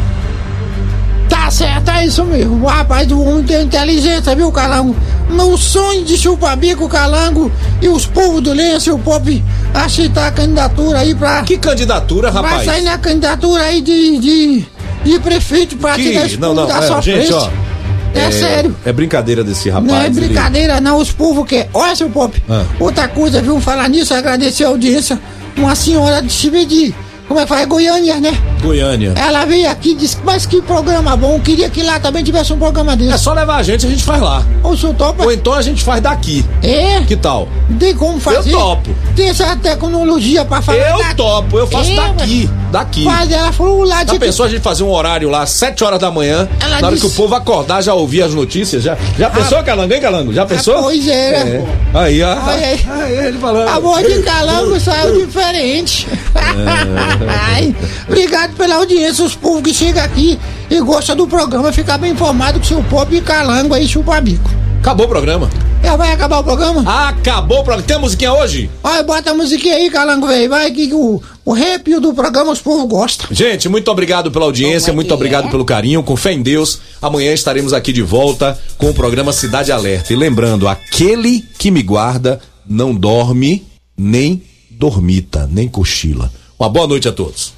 Tá certo, é isso mesmo. O rapaz do homem tem inteligência, viu, Calango? No sonho de chupa-bico, Calango e os povos do Lenço e o Pop agitar a candidatura aí pra... Que candidatura, rapaz? Vai sair na candidatura aí de prefeito pra tirar esse povo da sua frente. Gente, ó, é sério. É brincadeira desse rapaz. Não é brincadeira, não. Os povos que... Olha, seu Pop. Outra coisa, viu? Falar nisso, agradecer a audiência. Uma senhora de Chibedi. Como é que faz? Goiânia, né? Goiânia. Ela veio aqui e disse, mas que programa bom. Queria que lá também tivesse um programa desse. É só levar a gente faz lá. Ou o senhor topa? Ou então a gente faz daqui. É? Que tal? Tem como fazer? Eu topo. Tem essa tecnologia pra fazer? Eu topo, eu faço daqui. Mas ela falou lá de... Já pensou a gente fazer um horário lá, 7 horas da manhã, ela na hora disse... que o povo acordar, já ouvir as notícias? Já pensou, Calango, hein, Calango? Já pensou? Pois é. Aí, ó. Aí, ele falando. A voz de Calango saiu diferente. Obrigado pela audiência, os povos que chegam aqui e gostam do programa, ficar bem informado com o seu Pop e Calango aí, chupa-bico. Acabou o programa. Vai acabar o programa? Acabou o programa. Tem a musiquinha hoje? Vai, bota a musiquinha aí, Calango, velho. Vai que o rap do programa os povos gostam. Gente, muito obrigado pela audiência, muito obrigado pelo carinho, com fé em Deus. Amanhã estaremos aqui de volta com o programa Cidade Alerta. E lembrando, aquele que me guarda não dorme, nem dormita, nem cochila. Uma boa noite a todos.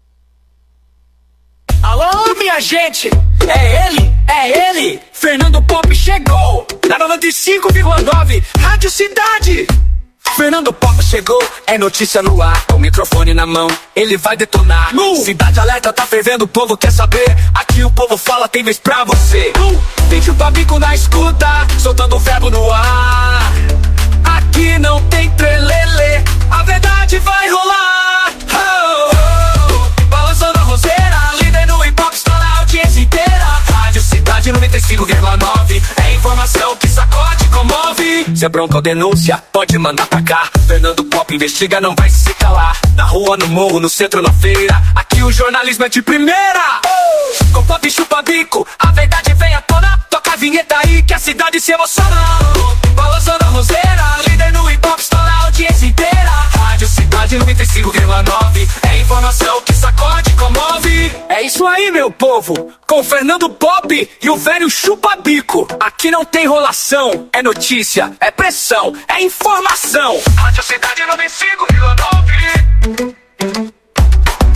Alô, minha gente, é ele, Fernando Pop chegou, na 95,9, Rádio Cidade. Fernando Pop chegou, é notícia no ar, com o microfone na mão, ele vai detonar. Cidade Alerta tá fervendo, o povo quer saber, aqui o povo fala, tem vez pra você. Tem chupa-bico na escuta, soltando o verbo no ar. Aqui não tem trelelê, a verdade vai rolar. Balançando a roseira, líder no hip-hop, está na audiência inteira. Rádio Cidade 95,9, é informação que sacode, comove. Se é bronca ou denúncia, pode mandar pra cá. Fernando Pop investiga, não vai se calar. Na rua, no morro, no centro, na feira, aqui o jornalismo é de primeira. Com Pop e chupa-bico, a verdade vem à tona. Toca a vinheta aí que a cidade se emociona. Balançando a roseira, líder no hip-hop, está na audiência inteira. Rádio Cidade 95,9, é informação que sacode, comove. É isso aí, meu povo, com Fernando Pop e o velho chupa-bico. Aqui não tem enrolação, é notícia, é pressão, é informação. Rádio Cidade 95,9.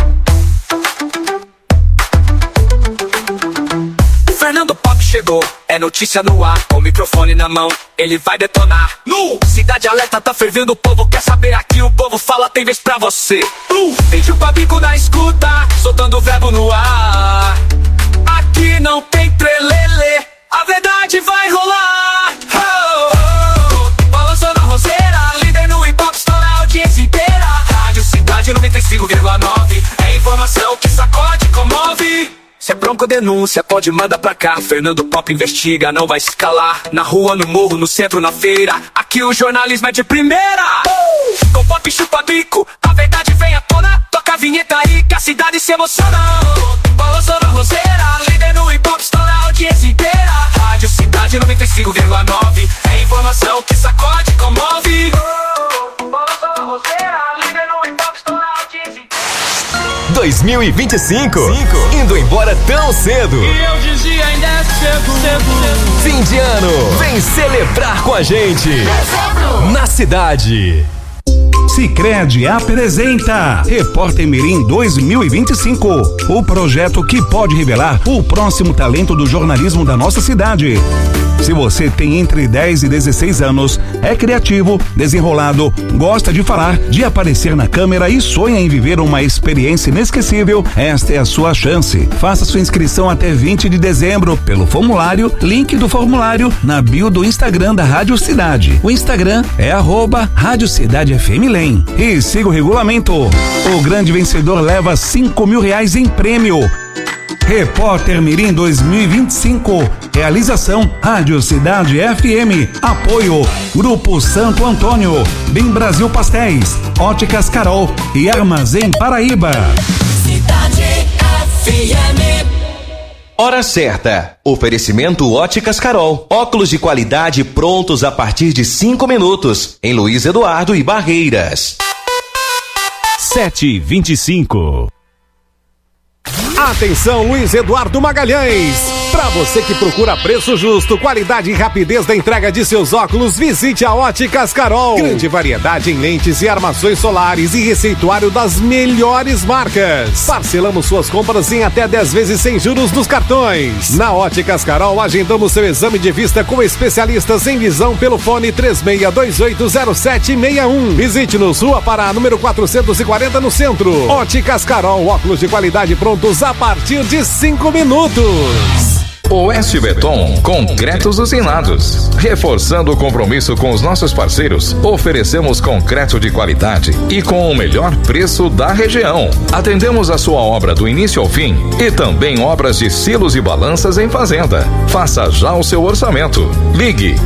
Fernando Pop chegou, é É notícia no ar, com o microfone na mão, ele vai detonar. Cidade Alerta tá fervendo, o povo quer saber aqui, o povo fala, tem vez pra você. Tem Chupa Bico na escuta, soltando o verbo no ar. Aqui não tem trelelê, a verdade vai rolar. Balançando a roseira, líder no hip hop, estoura a audiência inteira. Rádio Cidade 95,9, é informação que sacode e comove. Se é bronca denúncia, pode mandar pra cá. Fernando Pop investiga, não vai se calar. Na rua, no morro, no centro, na feira, aqui o jornalismo é de primeira. Com Pop Chupa Bico, a verdade vem à tona. Toca a vinheta aí que a cidade se emociona. Balançando a roseira, líder no hip hop, estoura a audiência inteira. Rádio Cidade 95,9, é informação que sacode e comove. Balançando a roseira, líder no hip hop, estoura a audiência inteira. 2025, indo embora tão cedo. E eu dizia ainda é cedo. Fim de ano, vem celebrar com a gente. Na cidade. Sicredi apresenta Repórter Mirim 2025, o projeto que pode revelar o próximo talento do jornalismo da nossa cidade. Se você tem entre 10 e 16 anos, é criativo, desenrolado, gosta de falar, de aparecer na câmera e sonha em viver uma experiência inesquecível, esta é a sua chance. Faça sua inscrição até 20 de dezembro pelo formulário, link do formulário na bio do Instagram da Rádio Cidade. O Instagram é @Rádio Cidade FM Lem. E siga o regulamento. O grande vencedor leva R$5.000 em prêmio. Repórter Mirim 2025. Realização Rádio Cidade FM. Apoio Grupo Santo Antônio, Bem Brasil Pastéis, Óticas Carol e Armazém Paraíba. Cidade FM. Hora certa. Oferecimento Óticas Carol. Óculos de qualidade prontos a partir de 5 minutos. Em Luiz Eduardo e Barreiras. 7h25. Atenção, Luiz Eduardo Magalhães. Para você que procura preço justo, qualidade e rapidez da entrega de seus óculos, visite a Óticas Carol. Grande variedade em lentes e armações solares e receituário das melhores marcas. Parcelamos suas compras em até 10 vezes sem juros dos cartões. Na Óticas Carol, agendamos seu exame de vista com especialistas em visão pelo fone 36280761. Visite-nos, Rua Pará, número 440, no centro. Óticas Carol, óculos de qualidade prontos a partir de 5 minutos. Oeste Beton, concretos usinados. Reforçando o compromisso com os nossos parceiros, oferecemos concreto de qualidade e com o melhor preço da região. Atendemos a sua obra do início ao fim e também obras de silos e balanças em fazenda. Faça já o seu orçamento. Ligue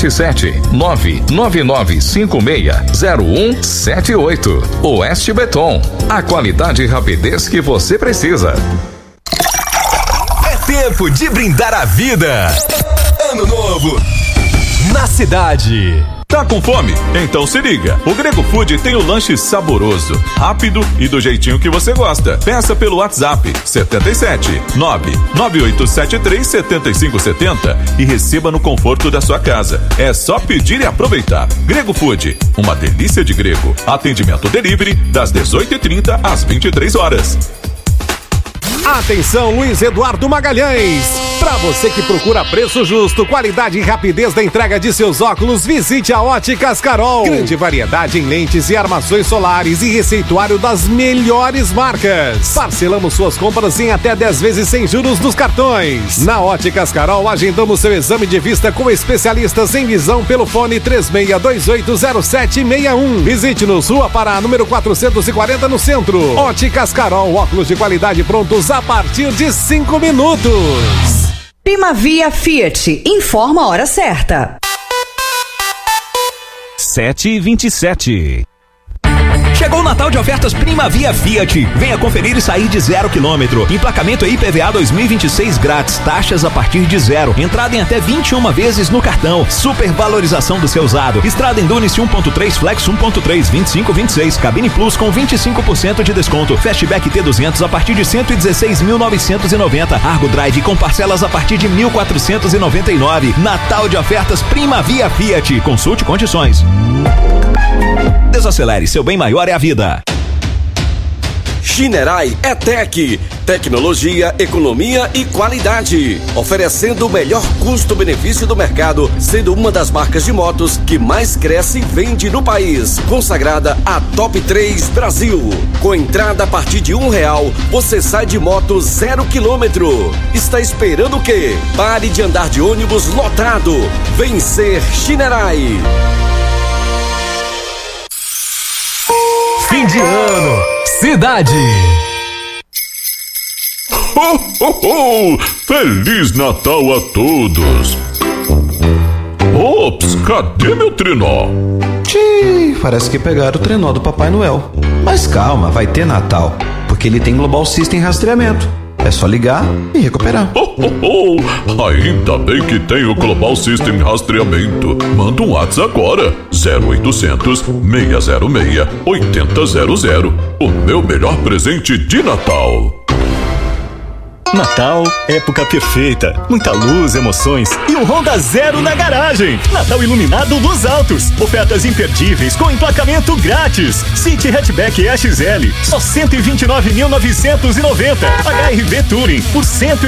77999560178. Oeste Beton, a qualidade e rapidez que você precisa. Tempo de brindar a vida. Ano novo na cidade. Tá com fome? Então se liga. O Grego Food tem o lanche saboroso, rápido e do jeitinho que você gosta. Peça pelo WhatsApp 77-99873-7570 e receba no conforto da sua casa. É só pedir e aproveitar. Grego Food, uma delícia de grego. Atendimento delivery das 18h30 às 23 horas. Atenção, Luiz Eduardo Magalhães. Para você que procura preço justo, qualidade e rapidez da entrega de seus óculos, visite a Óticas Carol. Grande variedade em lentes e armações solares e receituário das melhores marcas. Parcelamos suas compras em até 10 vezes sem juros dos cartões. Na Óticas Carol, agendamos seu exame de vista com especialistas em visão pelo fone 36280761. Visite-nos, Rua Pará, número 440, no centro. Óticas Carol, óculos de qualidade prontos a partir de 5 minutos. Primavia Fiat, informa a hora certa. 7h27. Chegou o Natal de ofertas Primavia Fiat. Venha conferir e sair de 0 km. Emplacamento e IPVA 2026 grátis. Taxas a partir de 0. Entrada em até 21 vezes no cartão. Supervalorização do seu usado. Estrada Endurance 1.3, Flex 1.3, 2526. Cabine Plus com 25% de desconto. Fastback T200 a partir de 116.990. Argo Drive com parcelas a partir de 1.499. Natal de ofertas Primavia Fiat. Consulte condições. Desacelere, seu bem maior é a vida. Shinerai é Tech, tecnologia, economia e qualidade, oferecendo o melhor custo-benefício do mercado, sendo uma das marcas de motos que mais cresce e vende no país, consagrada a Top 3 Brasil. Com entrada a partir de R$1, você sai de moto 0 km. Está esperando o quê? Pare de andar de ônibus lotado. Vem ser Shinerai. Fim de ano, cidade. Ho, ho, ho! Feliz Natal a todos! Ops, cadê meu trenó? Parece que pegaram o trenó do Papai Noel. Mas calma, vai ter Natal, porque ele tem Global System rastreamento. É só ligar e recuperar. Ainda bem que tem o Global System rastreamento. Manda um WhatsApp agora. 0800 606 8000. O meu melhor presente de Natal. Natal, época perfeita. Muita luz, emoções e um Honda Zero na garagem. Natal iluminado Luz Autos. Ofertas imperdíveis com emplacamento grátis. City Hatchback EXL, só 129.990. HRV Touring, por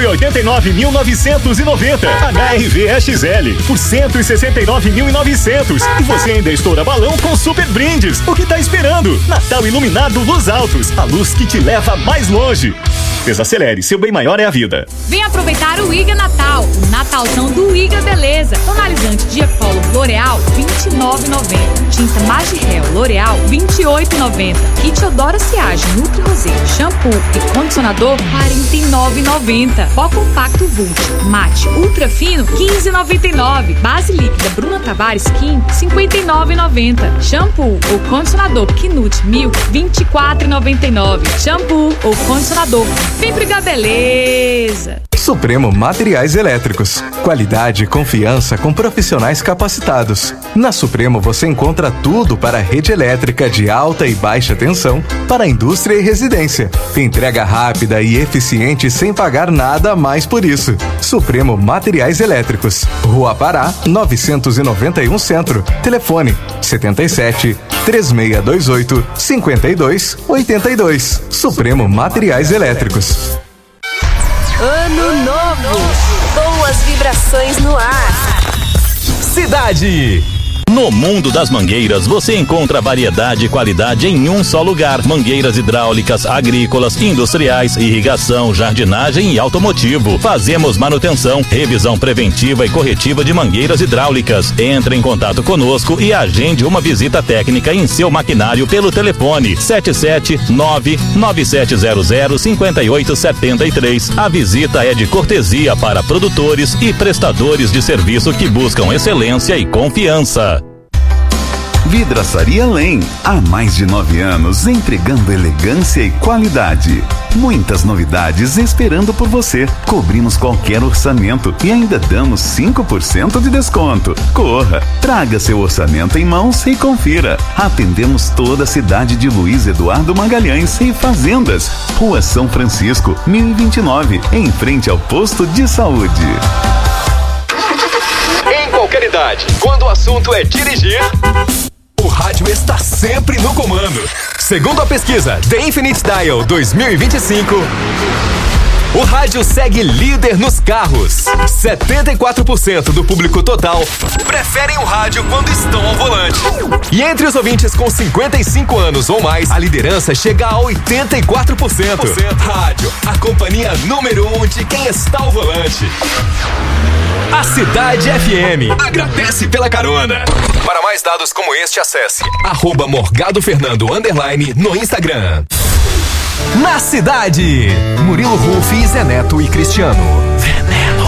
189.990. HRV EXL, por 169.900. E você ainda estoura balão com super brindes. O que tá esperando? Natal iluminado Luz Autos. A luz que te leva mais longe. Desacelere, seu bem maior é a vida. Vem aproveitar o IGA Natal, o Natalzão do IGA Beleza. Tonalizante Diapolo L'Oreal, R$29,90. Tinta Magirel L'Oreal, R$28,90. Kit Odora Ciage Nutri Rosé, shampoo e condicionador, R$49,90. Pó compacto Vult Mate Ultra Fino, R$15,99. Base líquida Bruna Tavares Skin, R$59,90. Shampoo ou condicionador Knut Milk, R$24,99. Shampoo ou condicionador. Vem brigar beleza! Supremo Materiais Elétricos. Qualidade e confiança com profissionais capacitados. Na Supremo você encontra tudo para a rede elétrica de alta e baixa tensão para a indústria e residência. Entrega rápida e eficiente sem pagar nada a mais por isso. Supremo Materiais Elétricos. Rua Pará, 991 Centro. Telefone 77 3628 5282. Supremo Materiais Elétricos. Ano novo, boas vibrações no ar. Cidade. No mundo das mangueiras, você encontra variedade e qualidade em um só lugar. Mangueiras hidráulicas, agrícolas, industriais, irrigação, jardinagem e automotivo. Fazemos manutenção, revisão preventiva e corretiva de mangueiras hidráulicas. Entre em contato conosco e agende uma visita técnica em seu maquinário pelo telefone 779-9700-5873. A visita é de cortesia para produtores e prestadores de serviço que buscam excelência e confiança. Vidraçaria Lem, há mais de 9 anos entregando elegância e qualidade. Muitas novidades esperando por você. Cobrimos qualquer orçamento e ainda damos 5% de desconto. Corra, traga seu orçamento em mãos e confira. Atendemos toda a cidade de Luiz Eduardo Magalhães e Fazendas. Rua São Francisco, 1029, em frente ao posto de saúde. Em qualquer idade, quando o assunto é dirigir, o rádio está sempre no comando. Segundo a pesquisa The Infinite Dial 2025, o rádio segue líder nos carros. 74% do público total preferem o rádio quando estão ao volante. E entre os ouvintes com 55 anos ou mais, a liderança chega a 84%. Rádio, a companhia número 1 de quem está ao volante. A Cidade FM agradece pela carona. Para mais dados como este, acesse @morgadofernando_ no Instagram. Na cidade, Murilo Ruffi, Zé Neto e Cristiano. Veneno.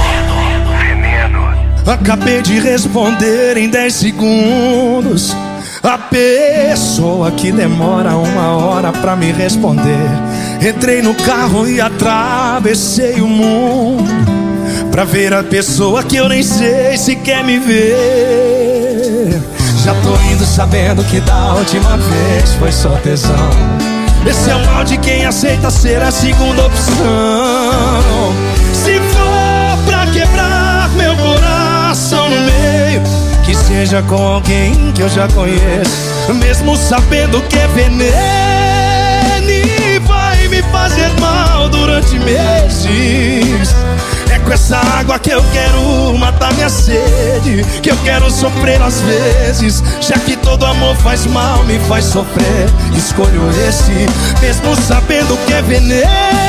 Acabei de responder em 10 segundos. A pessoa que demora 1 hora pra me responder. Entrei no carro e atravessei o mundo pra ver a pessoa que eu nem sei se quer me ver. Já tô indo sabendo que da última vez foi só tesão. Esse é o mal de quem aceita ser a segunda opção. Se for pra quebrar meu coração no meio, que seja com alguém que eu já conheço, mesmo sabendo que é veneno. E vai fazer mal durante meses. É com essa água que eu quero matar minha sede, que eu quero sofrer às vezes. Já que todo amor faz mal, me faz sofrer, escolho esse, mesmo sabendo que é veneno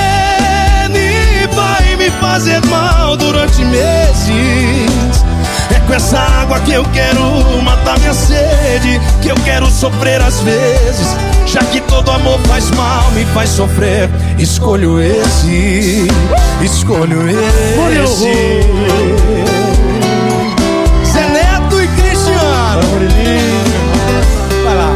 e vai me fazer mal durante meses. É com essa água que eu quero matar minha sede, que eu quero sofrer às vezes. Já que todo amor faz mal, me faz sofrer, escolho esse, escolho esse. Zé Neto e Cristiano. Vai lá.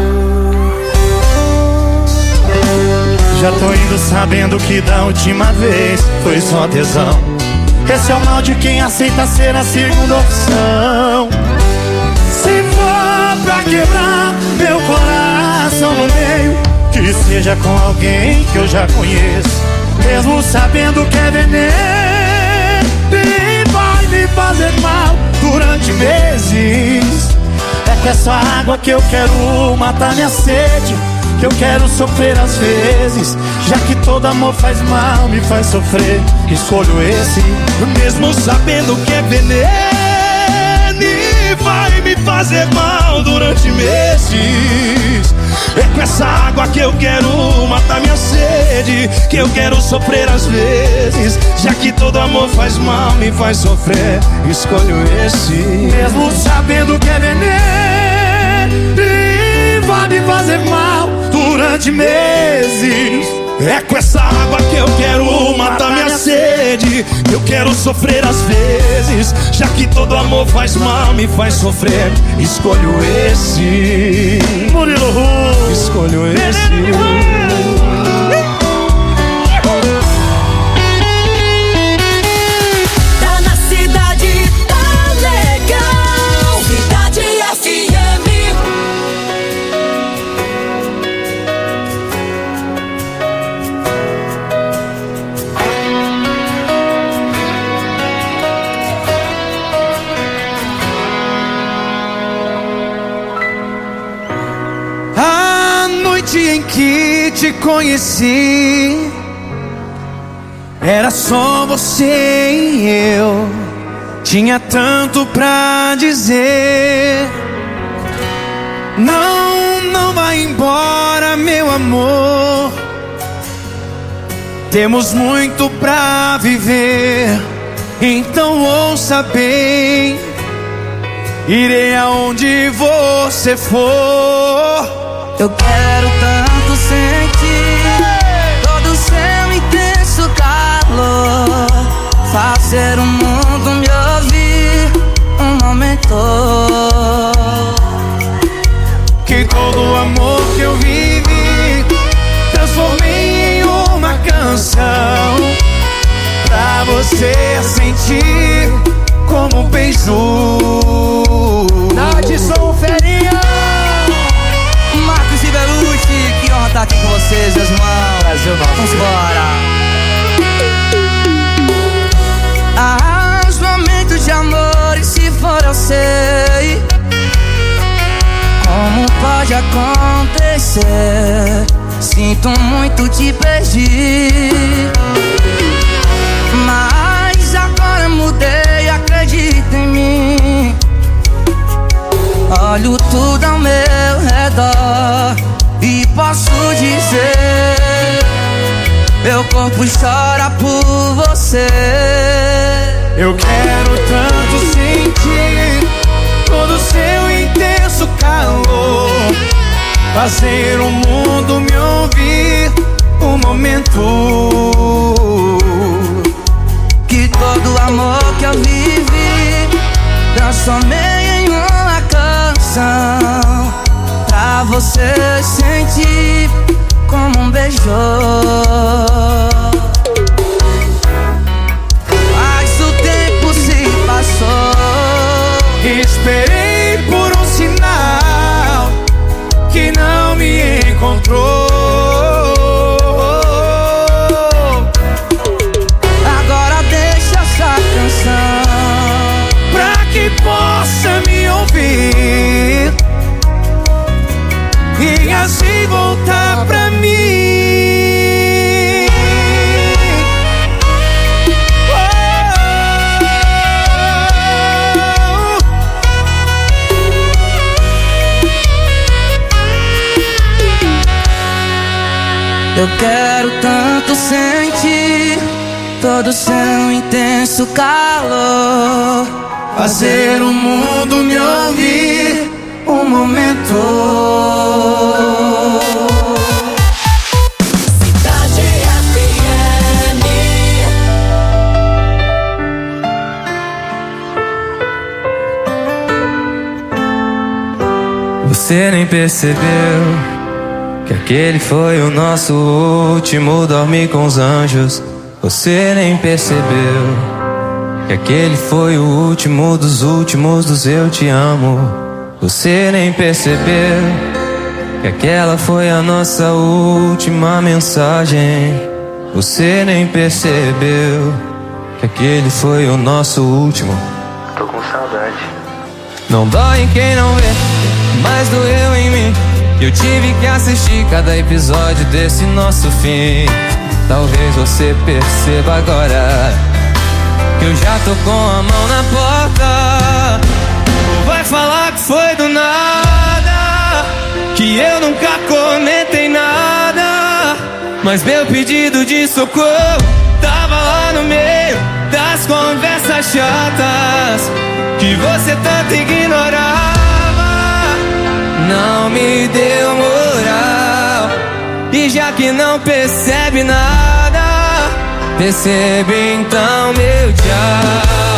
Já tô indo sabendo que da última vez foi só tesão. Esse é o mal de quem aceita ser a segunda opção. Se for pra quebrar meu coração no meio, que seja com alguém que eu já conheço, mesmo sabendo que é veneno e vai me fazer mal durante meses. É com essa água que eu quero matar minha sede, que eu quero sofrer às vezes. Já que todo amor faz mal, me faz sofrer, escolho esse, mesmo sabendo que é veneno e vai me fazer mal durante meses. É com essa água que eu quero matar minha sede, que eu quero sofrer às vezes. Já que todo amor faz mal, me faz sofrer, escolho esse, mesmo sabendo que é veneno e vai me fazer mal durante meses. É com essa água que eu quero matar minha sede, que eu quero sofrer às vezes. Já que todo amor faz mal, me faz sofrer, escolho esse, Murilo Ru, escolho esse. Tá na cidade, tá legal. Cidade FM. Em que te conheci, era só você e eu. Tinha tanto pra dizer. Não, não vai embora, meu amor. Temos muito pra viver, então ouça bem. Irei aonde você for. Eu quero tanto sentir todo o seu intenso calor, fazer o mundo me ouvir um momento. Que todo o amor que eu vivi transformei em uma canção, pra você sentir como um beijo. Nadson Ferinha, Marcos e Belucci, que honra estar aqui com vocês, meus irmãos. Brasil, vamos embora. Os momentos de amor, e se for eu sei como pode acontecer. Sinto muito te perder, mas agora mudei, acredita em mim. Olho tudo ao meu redor e posso dizer, meu corpo chora por você. Eu quero tanto sentir todo o seu intenso calor, fazer o mundo me ouvir um momento. Que todo o amor que eu vivi transformei em uma canção, pra você sentir como um beijo. Mas o tempo se passou, esperei por um sinal que não me encontrou. Agora deixa essa canção pra que possa me ouvir e assim voltar pra mim. Eu quero tanto sentir todo seu intenso calor, fazer o mundo me ouvir um momento. Cidade FM. Você nem percebeu que aquele foi o nosso último dormir com os anjos. Você nem percebeu que aquele foi o último dos eu te amo. Você nem percebeu que aquela foi a nossa última mensagem. Você nem percebeu que aquele foi o nosso último. Tô com saudade. Não dói em quem não vê, mas doeu em mim. Eu tive que assistir cada episódio desse nosso fim. Talvez você perceba agora que eu já tô com a mão na porta. Vai falar que foi do nada, que eu nunca comentei nada, mas meu pedido de socorro tava lá no meio das conversas chatas que você tanto ignorava. Não me deu moral, e já que não percebe nada, percebe então meu tchau.